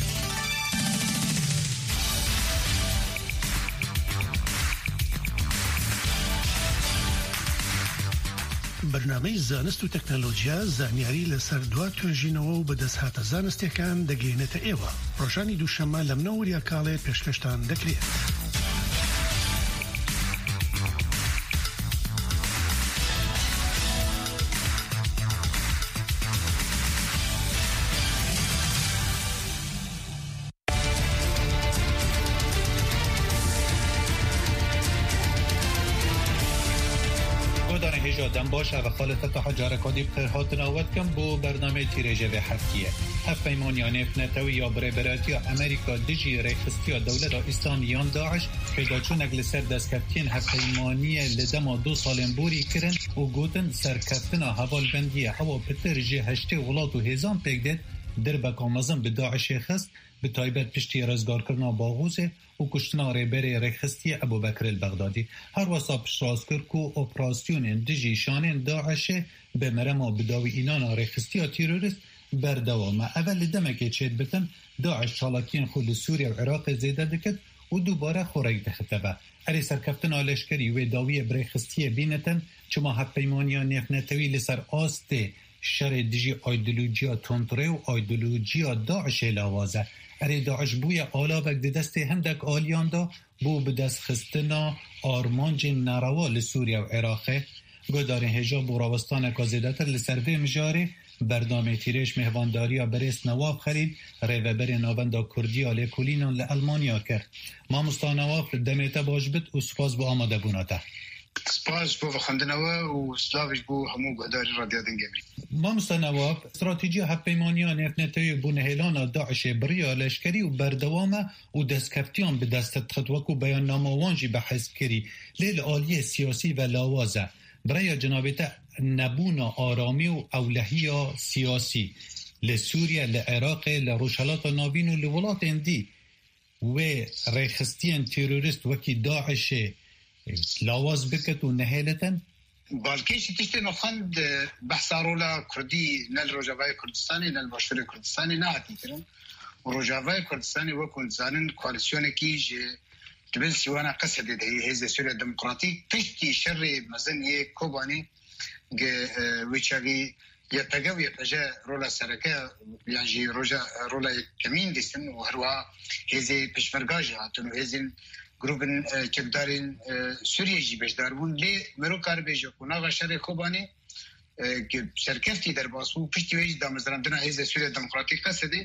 برنامه زانست و تکنولوژیا زانیاری لسر دوا توێژینەوە و بەدەستهاتە زانستیەکان دەگەینێتە ئێوە. ڕۆژانی دووشەممە لەم نەوەریا کاڵێ پێشکەشتان دەکرێت. دم باشه و خالصت حجار کادی بخیر هاتنا ود کم بو برنامه تیرجه و هفتیه هفت پیمانیان نتوی یا برای امریکا دیجی ریخستی دولت اسلامیان داعش پیدا چونک لسر دستکفتین هفت پیمانی لدما 2 سالن بوری کرن و گوتن سرکفتنا حوال بندی هوا پتر جه هشته ولات و هزان پیگدید در بکامزن به داعش خست به تایبت پشتی رزگار کرنا باغوزه و کشتنا ریبری ریخستی ابو بکر البغدادی هر واسا پشراز کرد که اپراسیون دیجی شانین داعش به مرما بداوی اینانا ریخستی تیروریست بردوامه اول دمکه چید بتن داعش چالاکین خود سوریه و عراق زیده دکت و دوباره خورک دختبه اری سرکفتنا لشکری و داوی بریخستی بینتن چما حق پیمانیا نفنتوی لسر آسته شر دیجی ایدئولوژیا تونتره و ایدئولوژیا داعش لاوازه اری داعش بوی آلا وقت دست هندک آلیان دا بو بدست خستنا آرمانج نروا لسوریا و عراقه گدار هجاب و راوستان کازیدتر لسروی مجاره برنامه تیرش مهوانداریا برس نواف خرید ریوبر ناوندا کردی آلی کولینان لألمانیا کرد ما مستانواف دمیتا باجبت و سپاس با آماده بوناته سپاس بو خندنوا و سلاوش بو همو گداری رادیو دنگمی ما مستنواف استراتیجی هفپیمانیان افنتوی بو نهیلان داعش بریا لشکری و بردوامه و دستکفتیان به دست خطوک و بیان ناموانجی به حزب کری لیل آلی سیاسی و لاوازه برای جنابیت نبونا آرامی و اولهی سیاسی لسوریا لعراق لروشالات ناوین و لولات اندی و ریخستیان تیروریست وکی داعش لاواز بکت و نهیلتن بالکیش تشتی نخند بحثارولا کردی نل روجاوای کردستانی نل باشور کردستانی نهاتی کرن و روجاوای کردستانی وکل زانن کوالیسیون کیج دبل سیوانا قصد ده هیز سوریا دموکراتی تشتی شر مزن یک کوبانی ویچاوی یتگو یتجا رولا سرکه یعنی رولا کمین دستن و هروا هیزی پشمرگاجی هاتون و هیزین گروپن چکدارین سوریه جی بشداربون لی مرو کار بیجو کنا و شر خوبانی که شرکتی در باسو پشتی ویج دامزراندنا هیز سوریه دموکراتیک قصده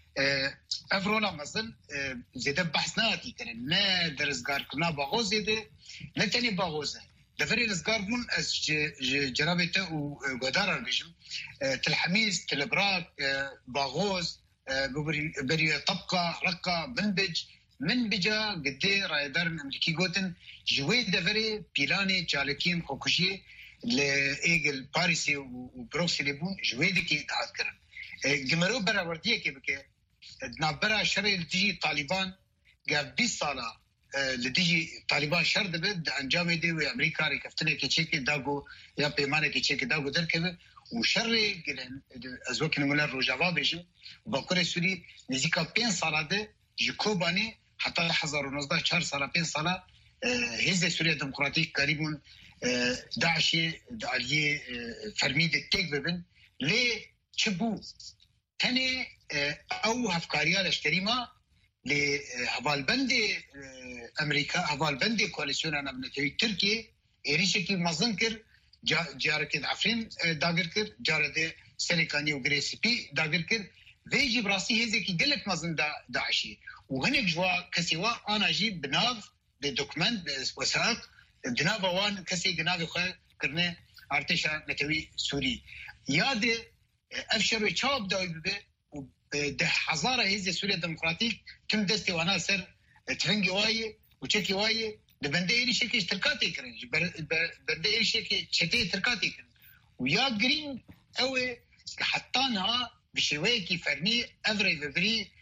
افرولا مثلا زیده بحث نهاتی کنن نه درزگار کنا باغوز زیده نه تنی باغوزه دفری رزگار بون از جنابته و گودار بيجم تلحميز تلبراك باغوز بري طبقة رقة من بجا قدي رايدار امريكي قوتن جوي دفري بيلاني جالكين خوكوشي لإيجل باريسي وبروكسي لبون جوي دكي دعات كرن جمرو برا وردية كي بكي دنابرا شري لتجي طالبان قاب 20 صالة لديجي طالبان شرد بد انجام دي وامريكا ركفتني كيتشيكي داغو يا بيمانه كيتشيكي داغو دركبه وشر قلن ازوكن مولا روجافا بيجم وباكوري سوري نزيكا 5 صالاده جكوباني حتى 2019 4 صاله 5 صاله هزه سوريا ديمقراطيك قريبون داعشي داليه فرميد التيك ببن ليه تشبو تاني او هفكاريا لاشتريما لهوالبند امريكا هوالبند كواليسيون انا بنتوي تركيا ايريشكي مازنكر جارك عفرين داغركر جارده سليكاني وغريسبي داغركر ويجي براسي هزكي قلت مازن داعشي وهناك جوا كسيوا انا جيب بناف بدوكمنت وثائق بناف وان كسي جناف خو كرنه ارتشا نتوي سوري ياد افشر وشاب دايب ده حضاره هزه سوريا ديمقراطيك كم دستي وانا سر تفنجي واي وتشكي واي ده بندي شيء اشتراكاتي كرن بندي شيء تشتي اشتراكاتي كرن ويا جرين او حطانها بشويكي فرني افري فبري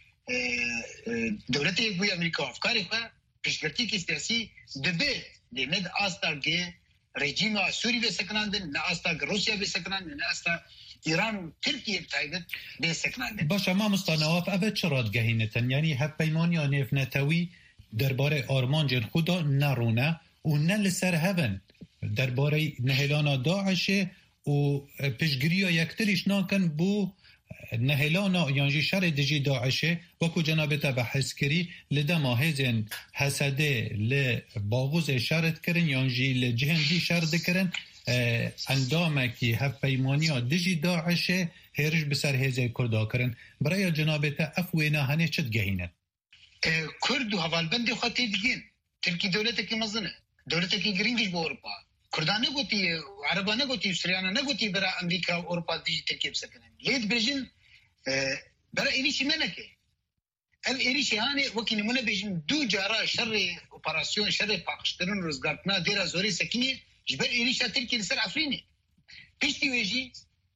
دولتي بو امريكا افكاري بشكرتي سياسي دبي لمد استاغي ريجيم سوري بسكناندن نا استاغ روسيا بسكناندن نا استاغ ایران و ترکیه بتایدت به سکننده باشه ما مستانواف اوه چراد گهینتن یعنی هف پیمانی آنیف نتوی درباره آرمان خدا نرونه و نه لسر هون درباره نهلانا داعشه و پیشگیری یکتریش ناکن بو نهلانا یعنی شر دجی داعشه وکو جنابتا بحث کری لدما هزین حسده لباغوز شرط کرن یعنی لجهندی شرط کرن اندامه که هف پیمانی ها دجی داعشه هرش بسر هزه کردا کرن برای جنابتا افوینا هنه چد گهینه کرد و حوالبندی خواهی دیگین ترکی دولت که مزنه دولت که گرینگش با اروپا کردان نگوتی عربا نگوتی سریانا نگوتی برای امریکا و اروپا دیجی ترکی بسکنن لید بیجن برای ایریشی منکه ال ایریشی هانه وکی نمونه بیجن دو جارا شر اپراسیون شر پاکشترون روزگارتنا دیره زوری سکنی جبر ایریشا ترکی لسر افرینی پیشتی ویجی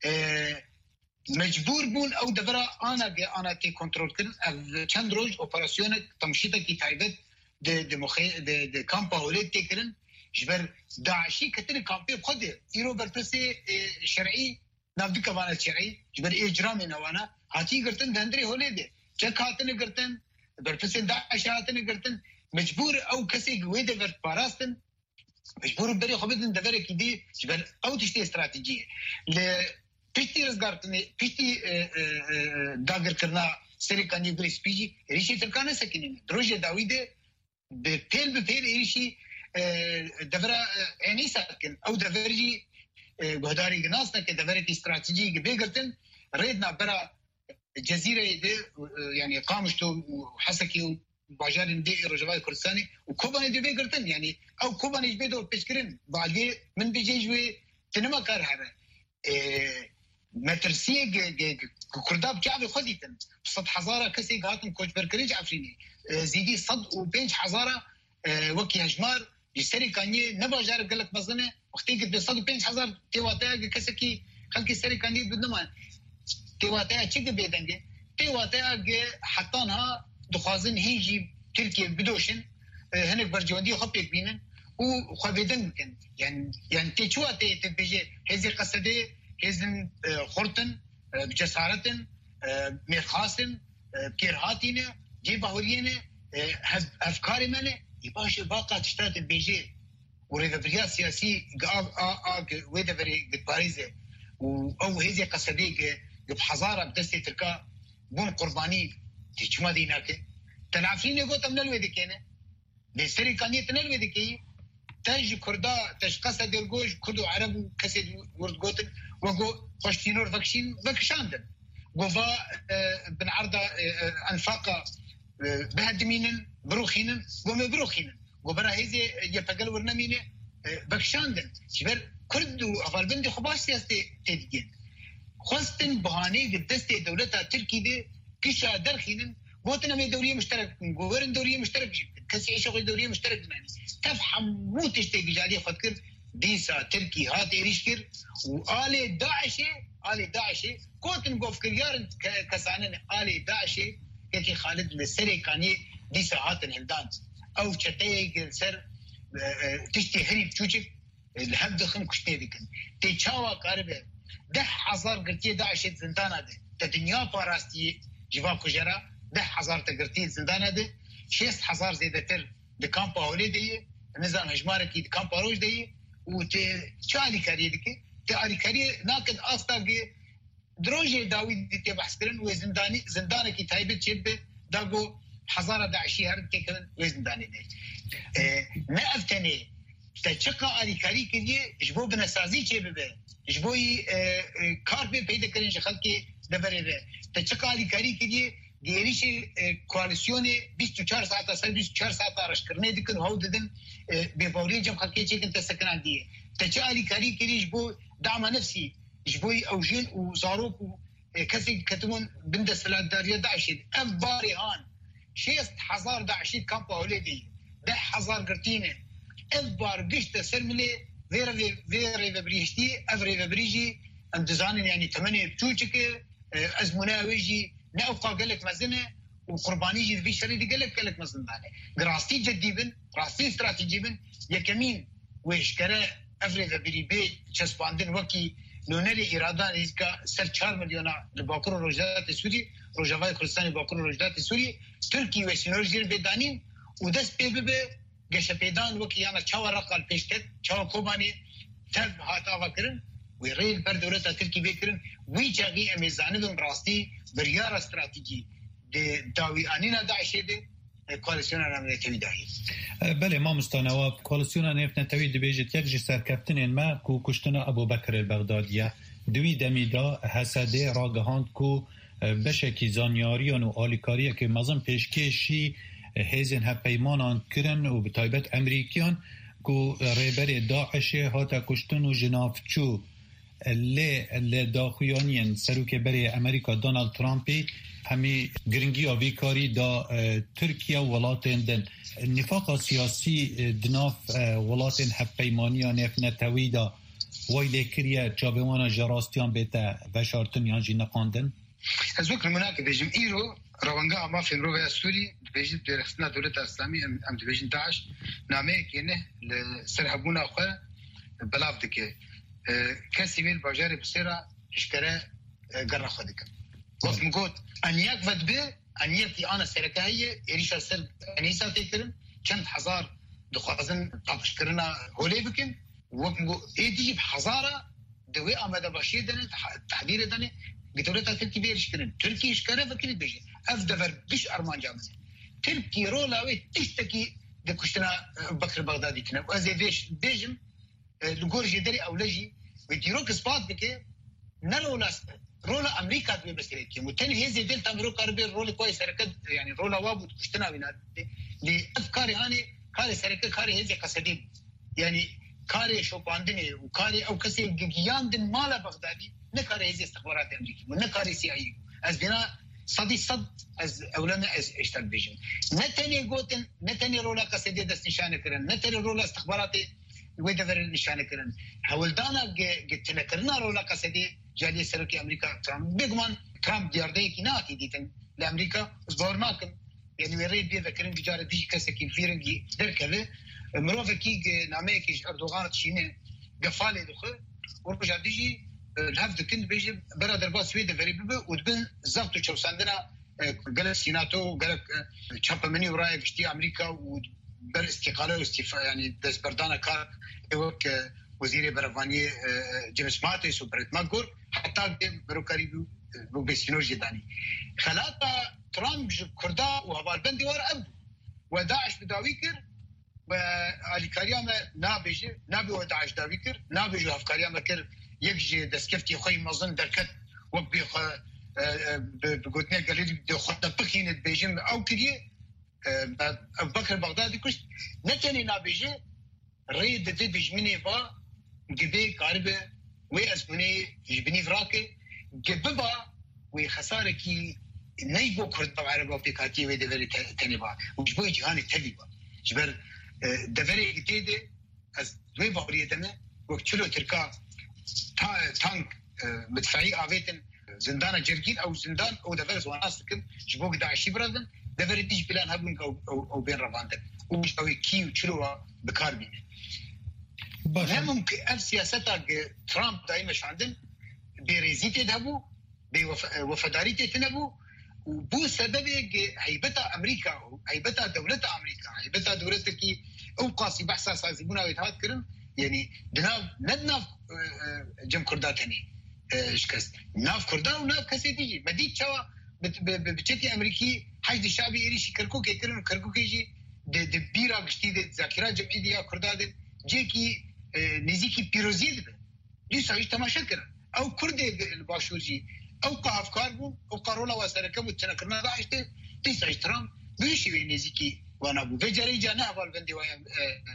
مجبور بون او دبرا آنا تی کنترول کرن چند روز اپراسیون تمشیطه کی تایبت ده کامپا هولید تی کرن جبر داعشی کتن کامپی بخوده ایرو برپسی شرعی نافدی کوانا شرعی جبر اجرام نوانا هاتی گرتن دندری هولیده چک هاتن گرتن برپسی داعش هاتن گرتن مجبور او کسی گویده ورد پاراستن مجبور بری خوبیدن دبره کی دی جبر او تشتی استراتیجیه پیشتی رزگارتنی پیشتی داگر کرنا سری کانی گریس پیجی ریشی ترکانه سکنیم دروژه داویده به پیل ایشی دبره اینی سکن او دبری گهداری گناس نکه دبره کی استراتژی بگرتن ریدنا برا جزیره ده یعنی قامشتو حسکی باجارن دی رجوای کردستانی و کوبانی دی بگرتن یعنی او کوبانی بدو پیشکرین بعدی من بجیجوی تنما کار هره مترسيه كرداب جعبي خديتن صد حزاره كسي هاتم كوش بركريج عفريني زيدي صد وبينج حزاره وكي هجمار يسري كاني نباجار قال لك مزنه وقتي قد صد وبينج حزار تيواتا كسكي خلكي سري كاني بدنما تيواتا تشق بيدنج تيواتا حطانها دخازن هيجي تركيا بدوشن هناك برجوندي خبيك بينن وخبيدن يعني تيشواتي تبيجي هذه قصدي هزن خورتن بجسارتن میرخاستن کیرهاتینه جیبهورینه افکاری منه یباش باقا تشتات بیجی و ریفبریا سیاسی ویده بری بپاریزه او هزی قصدی بحضاره بدستی ترکا بون قربانی تیچما دیناکه تلعفرینه گوتم نلویده کنه بسری کانیت نلویده که تاج کردا تاج قصد الجوج كردو عرب كسد ورد قوتن وقو خوشتينور فاكشين فاكشاندن قوفا بنعرض انفاق بهدمين بروخين قوم بروخين قبرا هذه يفقل ورنمينه بكشاندن شبر كردو افالبندي خباش سياسه تدين خواستن بهانه دست دولتها تركي دي كشا درخين بوتنا من دوريه مشترك قورن دوريه مشترك كسي شغل دوريه مشترك يعني تفهم مو تشتي جالي فكر ديسا تركي هات إيريشكر وآل داعشي كوتن قوف كريار كسانن آل داعشي كي خالد للسري كاني ديسا هات الهندان أو شتاي سر تشتي هريب تشوشك الهبد خم كشتي ديكن تيشاوا قاربه 10,000 قرتي داعشي زندان هذا الدنيا باراستي جواب كجرا 10,000 تقرتي زندان هذا 6,000 زيادتر دكامبا هوليدي نظام هجماركي دكامبا روج دي وتشالي كاريدك تعالي كاري ناقد أصلاً دروجي داوود دي بحث كرن وزندانكي تايبت شبه داقو حزارة داعشي هرد كيكرن وزنداني دي نأفتني تشقى آلي كاري كدي جبو بنسازي شبه جبوي كاربي بيدا كرن شخلكي دبري بي تشقى آلي كاري كدي گیریش کواليسيون 24 ساعت 24 ساعت رش کرنے دکن هو ددن به بوري جم خلکي چې کنت سکنان دي تچالي کاری کریش بو دعم نفسي جبوي اوجين وزاروك كسي كتمون بند سلاداريه داعشي افباري هان 6,000 داعشي كامبا ولدي 10,000 قرتينه افبار قشت سرملي فيري بريشتي افري بريجي اندزان يعني 8 بتوچك ازمنا ويجي نأوقع قالك مزنة وقرباني جيد بيشري دي قالك مزنة قراستي جديبن قراستي استراتيجيبن يكمين ويشكرا أفريقيا بريبي چسباندن وكي نونري إرادان إذكا سر 4 مليون لباكر روجدات السوري روجاوای كردستاني باكر روجدات السوري تركي وسينورجير بدانين ودس بيبه قشا بيدان وكي يانا چاوا رقال بيشتت چاوا كوباني تب هاتا وكرن ويريل بردولتا تركي بيكرن ويجاقي اميزاندن راستي بريار استراتيجي داوي انينا داعشي دي كواليسيون نتوي داهي بله ما مستنواب كواليسيون نتوي دبيجت يك جسر كابتن ما كو كشتنا ابو بكر البغداديه دوی دمیدا حسده راگهاند کو بشکی زانیاریان و آلیکاریه که مازن پیشکشی هیزن هپیمانان کرن و بتایبت امریکیان کو ریبر داعش هاتا کشتن و جنافچو لی داخویانین سروک بری امریکا دونالد ترامپی همی گرنگی آویکاری دا ترکیه ولاتین دن نفاق سیاسی دناف ولاتین هپیمانیان افنتوی دا ویلی کریه جابوانا جراستیان بیتا وشارتن یانجی نقاندن؟ از وقت مناك بيجم إيرو روانجا ما في مروفيا السوري بيجي برختنا دولة الإسلامية أم بيجي داعش نامي كينه لسرحبونا أخوة بلاف دكي كسيميل باجاري بسيرة إشكرا قرر خدك وقت مقود أنياك فتبه أنياكي أنا سيركا هي إريشا سر أنيسا تيكرن كانت حزار دخوازن طابش كرنا هولي بكن وقت مقود إيدي بحزارة دوي أمدا باشير داني تحدير داني قدرتها تركي بيرش كرن تركي إشكرا فكري بيجي أفدفر بيش أرمان جامنة تركي رولاوي تشتكي دكشتنا بكر بغدادي كنا وأزي بيجم لغور جدري أو لجي ويديروك إثبات بكي نرولا رولا أمريكا دوي بسيركي متني هزي دلتا أمريكا ربي رولا كويس سركت يعني رولا وابو تكشتنا بنا لأفكاري هاني كاري سركت كاري هزي قصدين يعني كاري شوباندني وكاري أو كسي جياندن مالا بغدادي نكاري هزي استخبارات أمريكي ونكاري CIA از بنا صدي صد از أولنا از اشتر بيجن نتني قوتن نتني رولا قصدي دست نشانه كرن نتني رولا استخباراتي ويدفر نشانه كرن هولدانا قلت لكرنا رولا قصدي جالي سركي أمريكا ترامب بيجمان ترامب دياردي كناتي ديتن لأمريكا زورناكم يعني ويريد بيذكرن تجارة ديجي كسكين فيرنجي دركله مروفكي ناميكي أردوغان تشينه قفالي دخل ورجع ديجي الهفت كنت بيجي برادر باس سويد فري بيبه ودبن زغتو تشوساندنا قال سيناتو قال تشابا مني وراي بشتي امريكا وبر استقاله واستيفاء يعني دز بردانا كار وك وزير برفاني جيمس ماتيس وبريت ماغور حتى بروكاري بو بيسينوجي داني خلاطه ترامب كردا وهبال بندي ور ابد وداعش بداويكر والكارياما نابجي نابي وداعش داويكر نابجي افكارياما كر يجي دسكفتي خوي مظن دركت وبي بقولنا قال لي خطة بخينة بيجم أو كذي أبو بكر بغدادي كش نتني نابيجي ريد دي بيجمني با جبي قاربة وأسبني يجبني فراكي جببا وخسارة كي نيبو كرد بعربة بيكاتي ودفري تنبا وجبوي جهاني تبيبا جبر دفري جديدة از دوی باوری دمه وقتلو ترکا تانك مدفعي آويتن زندان جرگين او زندان او دفرز واناستكم جبوك داعشي برادن دفر ديج بلان هبونك او بين رفاندن ومشتوي كي وچلو بكار بينه ممكن السياسة ترامب دائما عندن بريزيتي دهبو بوفداريتي تنبو وبو سبب هيبتا أمريكا هيبتا دولة أمريكا هيبتا دولتك أو قاسي بحثا سازيبونا ويتهات كرم يعني ندناف جم كرداتني شكست ناف كردا وناف كسيتيجي مديد شوا بتشتي أمريكي حاجة الشعبي إيريشي كركوك يكرم كركوك يجي دبيرا قشتي ذاكرة جمعية كرداد جيكي نزيكي بيروزيد ليس هيش تماشا كرم أو كردي الباشوجي او كافكار بو او قارولا وسركم تنكرنا داعشته ليس احترام بيشي بينزيكي وانا بو بجري جانا اول بندي ويا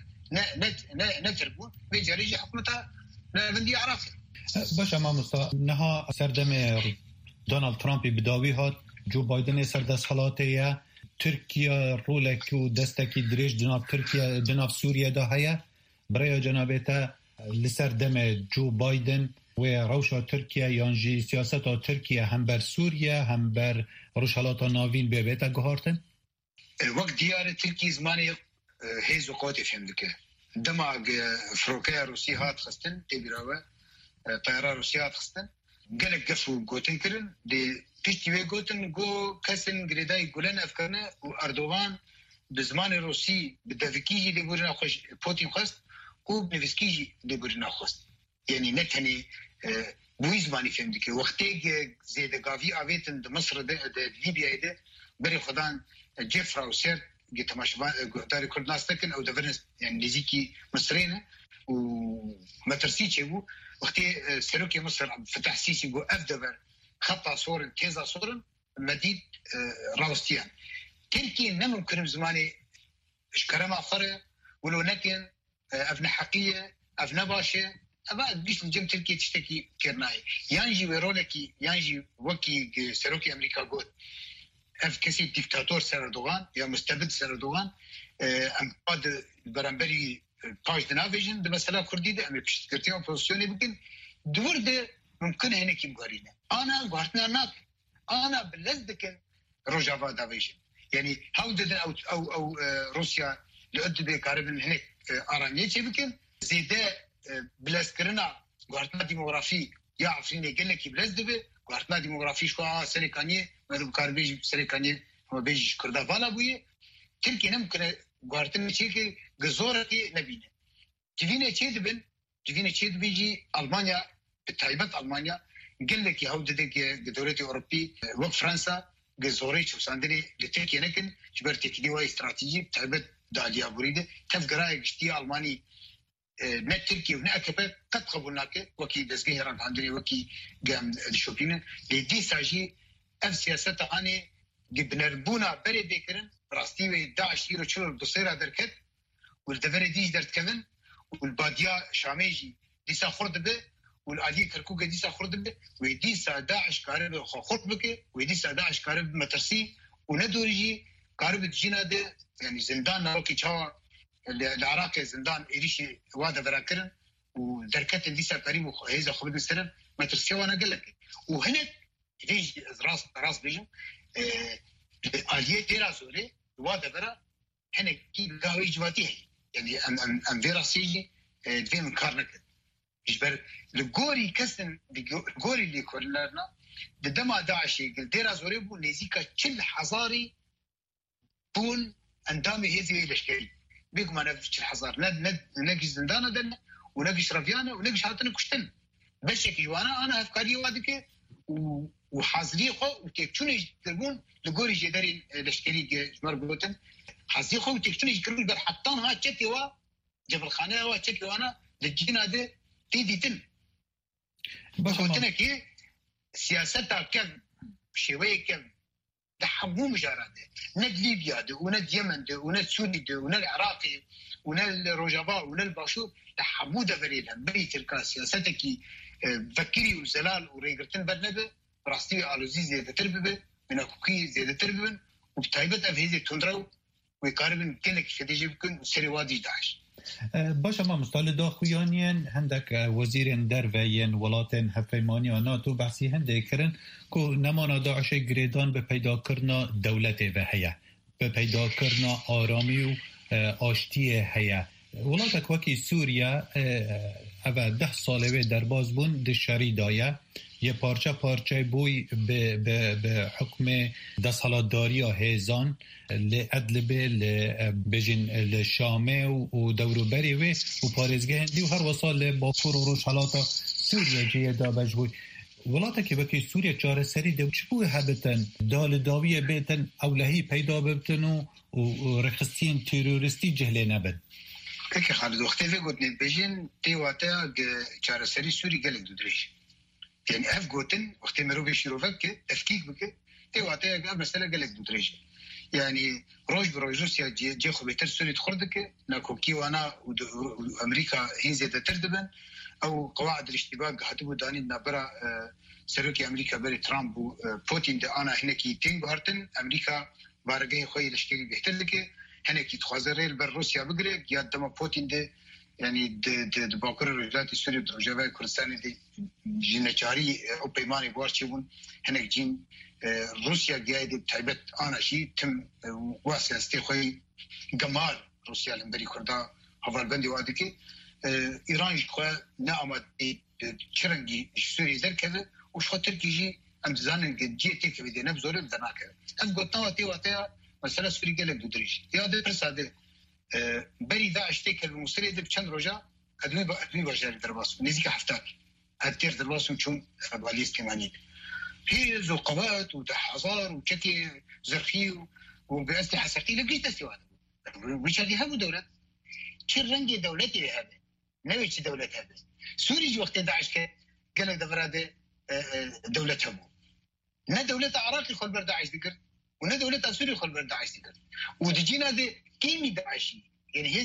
نتربو بجري حكومتها بندي عراف باش امام مصطفى نها سردم دونالد ترامب بداوی هات جو بایدن سردس حالاتیه ترکیه رولک و دستکی دریج جناب ترکیه جناب سوریه ده هيا برای جنابته لسردم جو بایدن و روشا ترکیه یانجی سیاست ترکیه هم بر سوریه هم بر روشالات ناوین به بیتا گهارتن؟ وقت دیار ترکیه زمانی هیز و قوتی فهمدکه دماغ فروکه روسی هات خستن تبیراوه طیاره روسی هات خستن گلک گفو گوتن کرن دی پیشتی وی گوتن گو کسن گریدای گولن افکرنه و اردوغان بزمان روسی بدفکیجی دی برنا خوش پوتین خست و بنویسکیجی دی برنا خست يعني نتني بوي زماني فهمت كي وقتي زيد قافي اويتن مصر ده ليبيا ده بري خدان جيفرا وسير تماشبا داري كل ناس تكن او دفرنس يعني نزيكي مصرينا ومترسيتشي بو وقتي سلوكي مصر فتح سيسي بو افدبر خطا صور كيزا صور مديد راوستيان تركي نمم كرم زماني اشكرما فرع ولو نكن افنا حقية افنا باشا أبعد بيش نجم تركيا تشتكي كرناي يانجي ويرولكي يانجي وكي سروكي أمريكا قول أف كسي ديكتاتور سردوغان يا مستبد سردوغان أم قاد برانبري باش دنافيجن ده مسألة كرديدة أمي بشتكرتيا وبوزيسيوني بكن دور ده ممكن هنا كي مقارنة أنا قارتنا ناك أنا بلزدكن روجافا دافيجن يعني هاو ددن أو روسيا لقد بكاربن هناك أرانيتي بكن زيدا بلاسكرنا قارتنا ديموغرافي يا عفريني قلنا كي بلازدبه قارتنا ديموغرافي شو سريكانيه مدو كاربيج سريكانيه ما بيج كردا فالا بويه تركي نمكن قارتنا شيء جزورتي نبينا جدينا تشيدبن جدينا تشيد بيجي ألمانيا بتايبت ألمانيا قال لك يا هود دك دولتي أوروبي وق فرنسا جزوري شو ساندري لتركيا نكن جبرتي كدي واي استراتيجي بتايبت داليا بريده تفقراي جتي ألماني نت تركيا ونأكبه قد قبلناك وكي دزجه ران عندني وكي قام الشوبينه لدي ساجي أف سياسة عني جبنربونا بري بكرن راستي وداعش يرو شلون بصيرة دركت والدفر ديش درت كذن والبادية شاميجي ديسا خرد به والعلي كركوكا ديسا خرد به وديسا داعش كارب خرد بك وديسا داعش كارب مترسي وندورجي كارب تجينا ده يعني زندان وكي تشوا العراق زندان إيريشي وادا براكرن ودركت ديسا قريب وهيزا خبز السنة ما ترسي وانا قال لك وهنا ليش راس بيجم آلية تيرا زوري وادا برا هنا كي قاوي جواتيه يعني أم فيرا سيجي دفين من كارنك يجبر الجوري كسن الجوري اللي كلنا دما داعشي قل تيرا زوري بو نزيكا كل حضاري بون اندامي هذه الاشكاليه بيك ما نفش الحضار نقش زندانه دنا ونقش رفيانه ونقش حالتنا كشتن بشك جوانا انا افكاري وادك وحازليخو وتكتوني يقولون لقوري جداري الاشكالي مربوطن حازليخو وتكتوني يقولون بالحطان ها تشكي وا جبل خانه وا تشكي وانا لجينا ده تيدي تن بقولتنا كي سياستها كان شويه كم تحمو مجارده ند ليبيا ده وند يمن ده وند سوري ده وند العراقي وند الرجباء وند الباشور تحمو ده فريلا بريت الكاس سياستك فكري وزلال وريغرتن برنبه راستي علوزي زياده ترببه من اكوكي زياده ترببه وبتايبت افهيزي تندرو ويقاربن كلك خديجه بكن سري وادي داعش باشا ما مستعد داخویانین هندک وزیرین دروین ولاتن هفیمانی و ناتو بحثی هنده کرن که نمانا داعش گریدان به پیدا کرنا دولت و هیا به پیدا کرنا آرامی و آشتی هیا ولاتک وکی سوریا اوه 10 ساله در باز بون دشاری دایه یه پارچه بوی به حکم دستالاتداری هیزان لعدلبه لبجن لشامه و دوروبری و پارزگه هندی و هر وصال باکور و روش حالاتا سوریا جیه دا بجبوی ولاتا که بکی سوریا چاره سری دو چی بوی حبتن دال داویه بیتن اولهی پیدا ببتن و رخصتین تروریستی جهله نبن که خالد وقتی فی گوتنی بجن تیواتا چاره سری سوری گلک دو دریش يعني اف جوتن وقت ما روبي شروفك تفكيك بك تيواتي مساله قالك دوتريج يعني روج بروجوسيا جي خو بيتر سوري تخردك ناكو كي وانا وامريكا هي زياده تردبن او قواعد الاشتباك حتبو داني نبرا سروكي امريكا بري ترامب وبوتين ده انا هناكي تين بارتن امريكا بارغي خوي لشكي بيحتلك هناكي تخازريل بر روسيا بغريك يا دما بوتين ده يعني د باکر الولايات السورية والجبهة الكردستانية دي جنچاری او پیمانی بارچون هناك جين روسيا جايد تعبت انا شيء تم واسياستي خوي جمال روسيا لمبري كردا هفال بندي وادكي ايران خو نعمت چرنگي سوريا دركه وش خاطر كيجي امزان جي تك بدي نبزور دناك ام قطوا تي مثلا سوريا قالك دودريش يا ده ساده بري داعش تيكل المصري ده بچند روجا ادمي باجر درباس نزيك حفتاك هتير درباس وشون باليس كماني هي زقبات وتحصار وشكي زرخي وبأسلحة ثقيلة بليش تسوى وش هذه هم دولة شرنجي دولتي هذا نويش دولة هذا سوري وقت داعش قال دفراد دولتهم نا دولة عراقي خل بر داعش ذكر ونا دولة سوري خل بر داعش ذكر ودجينا ده كيمي داعشي يعني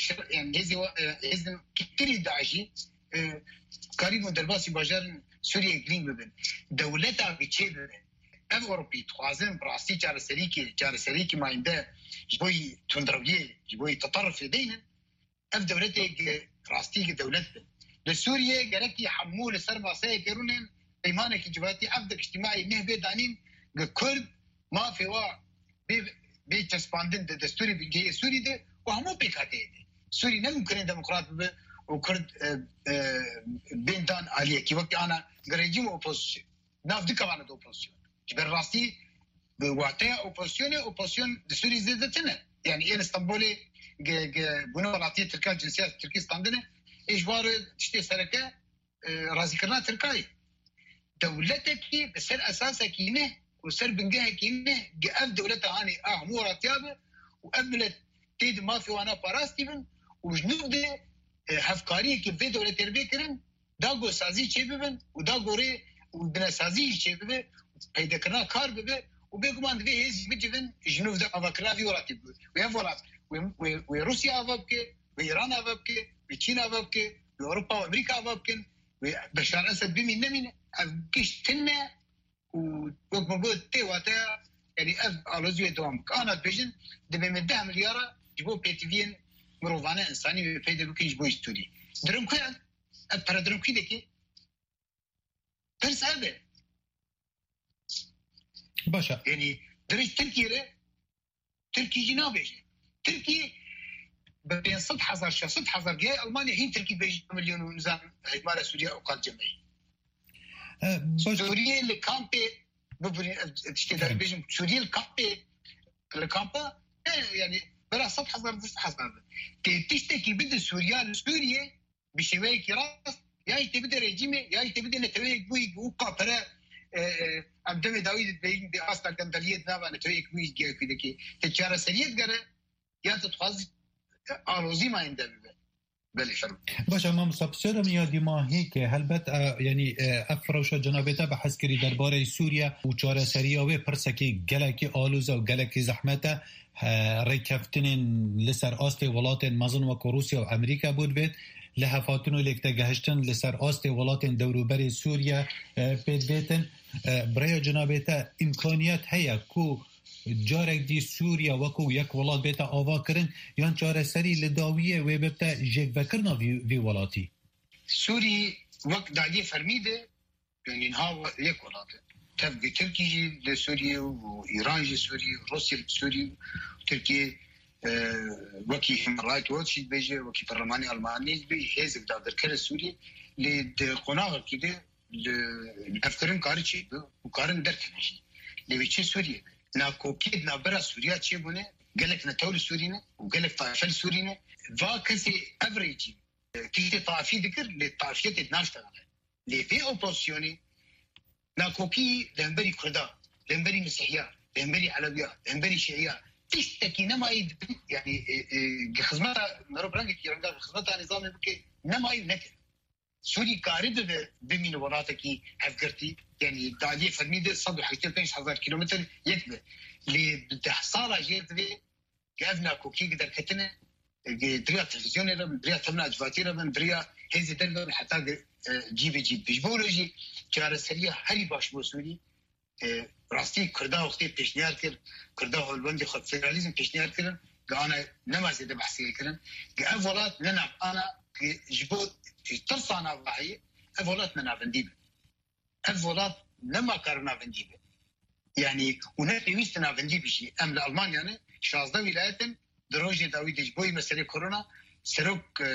هزن كتير داعشي قريب من درباسي باجر سوريا إقليم ببن دولتها بتشيل اف اوروبي توازن براسي جار سريكي ما عنده جبوي تندربيه جبوي تطرف يدينا اف دولتي راستي دولتنا لسوريا قالك يحمول السربا سيكرون ايمانك جباتي عبدك اجتماعي نهبه دانين كرد ما في وا بي تسباندن دستوري بيجي سوري ده وهمو بيكاتي سوري نمكن ديمقراط وكرد بين دان عليه كي وقت انا ريجيم اوبوزيشن ناف دي كمان اوبوزيشن جبر راستي بوقتها اوبوزيشن دستوري زدتنا يعني اسطنبولي بنو ولاتيه تركيا جنسيات تركيستان اجبار تشتي سركه رازي كرنا تركاي دولتك بسر اساسا كينه وسر بنجاه كينه قف دولتها هاني مو راتيابه وقبلت تيد ما في وانا باراستيفن وجنوب دي هفكاري كيف في دولة تربية كرن داغو سازي شبابن وداغو ري وبنا سازي شبابه هيدا كنا كار ببه وبيقوم دي هيز بيجفن جنوب ده افكار في وراتي ويفولات وروسيا افكي وإيران افكي وچين افكي وأوروبا وأمريكا افكي وبشار الأسد بمين نمين كيش تنا وقبل تي واتا يعني ألوزية دوام كانت بيجن دبي من 10 مليار جبوا بيتفين مروفانا إنساني بيدا بكين جبوا يستودي درم كيان أبرا درم كيدكي ترس هذا باشا يعني درج تركي جنابيجي تركي بين 6,000 جاي ألمانيا هين تركي بيجي مليون ونزام عمارة سوريا أوقات جمعية سوريا اللي كامبي تشتغل بيجي سوريا الكامبا يعني بلا 6,000 تشتكي بده سوريا بشوية كراس يا تبدأ رجيمه يا تبدأ نتويك بوي وقابرة أمدمي داوود بين بأصل كندلية نابا نتويك بوي جاي كده كي تجارة سرية جرا يا تتخاز آروزي ما عنده بيه بله فرم باشه ما مصابسیارم یادی ماهی که هلبت یعنی افروش جنابتا بحث کری درباره سوریا و چاره سریا و پرسکی گلکی آلوزه و گلکی زحمته ریکفتن لسر آست ولات مزن و روسیا و امریکا بود بید لحفاتن و لکتا گهشتن لسر آست ولات دوروبر سوریا بید بیتن برای جنابتا امکانیت هیا کو جارك دي سوريا وكو يك ولات بيتا آواكرن يان چاره سري لداوية ويبتا جيك بكرنا في ولاتي سوري وقت دعدي فرميده يعني نها يك ولات تبقى تركي جي لسوريا وإيران جي سوريا وروسيا سوريا وتركي وكي هم رايت واتش بيجي وكي برلماني ألماني بي هيزك دادر كلا سوريا لقناغر كده لأفكرن كاريشي وكارن دركنشي لبيتشي سوريا ناكوكيد نابرا سوريا چه بونه قالك نتول سورينا وقالك طائفة سورينا فاكسي افريجي كيشتي طائفي ذكر للطائفية تناشتغل اللي في اوبوزيوني ناكوكي لنبري كردا لنبري مسيحية لنبري علوية لنبري شيعية تشتكي نما يعني خدمتها نروب رنجك يرنجا خدمتها نظام بكي نما نكر سوري كارد بمين وراتكي هفكرتي يعني داليه فرميده صدو حكيت 5000 كيلومتر يكبر اللي بتحصل جيت لي كافنا كوكي قدر كتنا دريا تلفزيون دريا تمنا جواتير دريا هذه دلو حتى جيب بيجبولوجي كار سريع هري باش بوسوري راستي كردا وقتي بيشنيار كر كردا هولندي خد فيدراليزم بيشنيار كر انا نمازي ده بحثي كرن اولات ننعم انا جبو ترصانا وحي اولات منا فنديب اولات لما كارنا فنديب يعني ونحن ويستنا فنديب شيء ام لالمانيا يعني 16 ولايات دروجي داوود جبوي مساله كورونا سلوك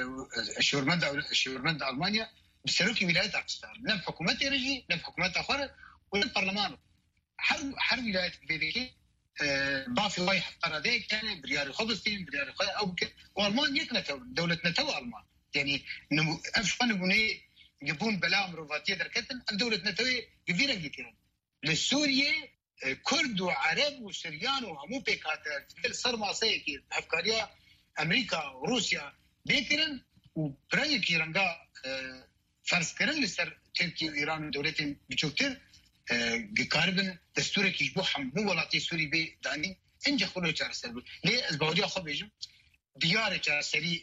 شورمند المانيا بسلوك ولايات باكستان نف حكومات رجي نف حكومات اخرى والبرلمان حرب ولايات بيبي بافي واي قرارداد كان بريار خبزتين بريار او والمانيا كانت دولتنا تو المان يعني افشان بني يبون بلا مروفاتيه دركتن الدوله نتوي كبيره جدا لسوريا كرد وعرب وسريان وهمو بيكاتر الصرمه سيكي افكاريا امريكا وروسيا بيكرن وبراي كيرانغا فرض كرن لسر تركيا وايران دولتين بچوكتر قاربن دستور كيجبو حمو ولاتي سوري بي داني انجا خلو چارسل ليه ازباوديا خو بيجم ديار چارسري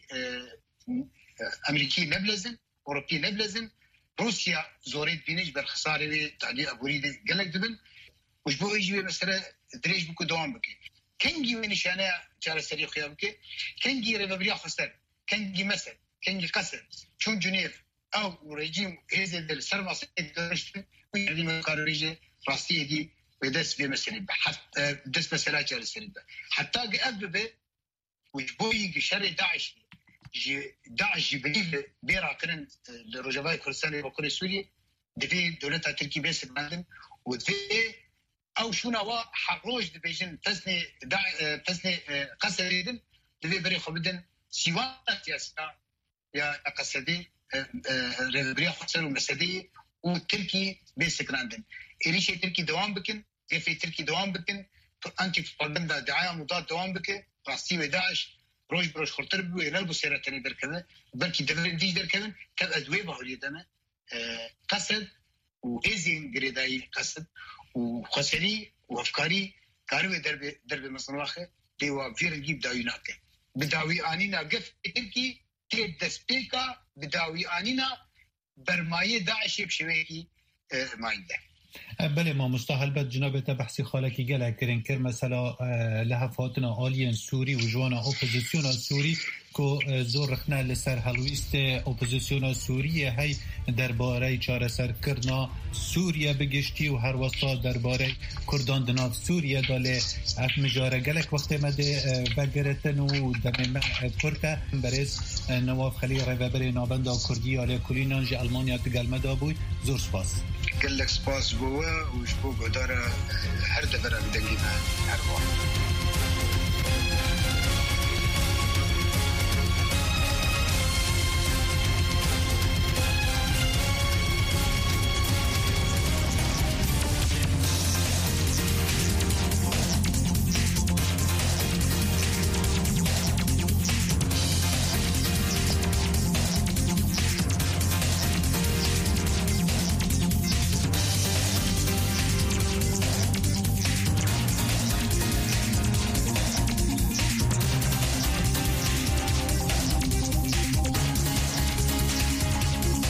امريكي نبلزن اوروبي نبلزن روسيا زوريت بينج بالخساره تعليق ابوريد قالك دبن وش بو يجي مثلا دريج بكو دوام بكي كنجي من شانه جار سري خيامك كنجي ريبابريا خسر كنجي مثلا كنجي قصر شون جنيف او ريجيم هذا السرماس درشت ويعني ما قاريجه راسيه دي بدس في مثلا حتى دس مثلا جار سري حتى قبل وش بو يجي شر داعش داعش جبلي بيرا كرن لرجباي كردستان وكل سوريا دفي دولتها تركي بس بعدين ودفي او شونا وا حروج دبيجن تسني قصريدن دفي بري خبدن سيوان سياسه يا قصدي ريبري خسر ومسدي وتركي بس كراندن إيش تركي دوام بكن في تركي دوام بكن انتي فردندا دعايه مضاد دوام بكن راسي وداعش روج بروش خطر بو ينال بسيرة تاني دركذا بلكي دفرن ديج دركذا كاب أدوية بهوليدنا قصد وإزين قريداي قصد وخسري وأفكاري كاروي درب مصنوخة ديوا فير نجيب داويناك بداوي آنينا قف تركي تيد دسبيكا بداوي آنينا برماية داعش بشويكي ما عنده بله ما مستحل بد جنابت بحثی خالکی گله کرن کر مثلا لحفاتنا آلین سوری و جوانا اپوزیسیونا سوری که زور رخنه لسر هلویست اپوزیسیونا سوریه هی درباره چاره سر کرنا سوریه بگشتی و هر وستا درباره کردان دناف سوریه داله اف مجاره گلک وقت مده بگرتن و دمه کرده برز نواف خلی روابر نابنده کردی آله کلینان جی المانیا تگل مده بوی زور سپاس قال لك سباس بوا وشبو قدارة هر دفرة بدنجينا هر واحد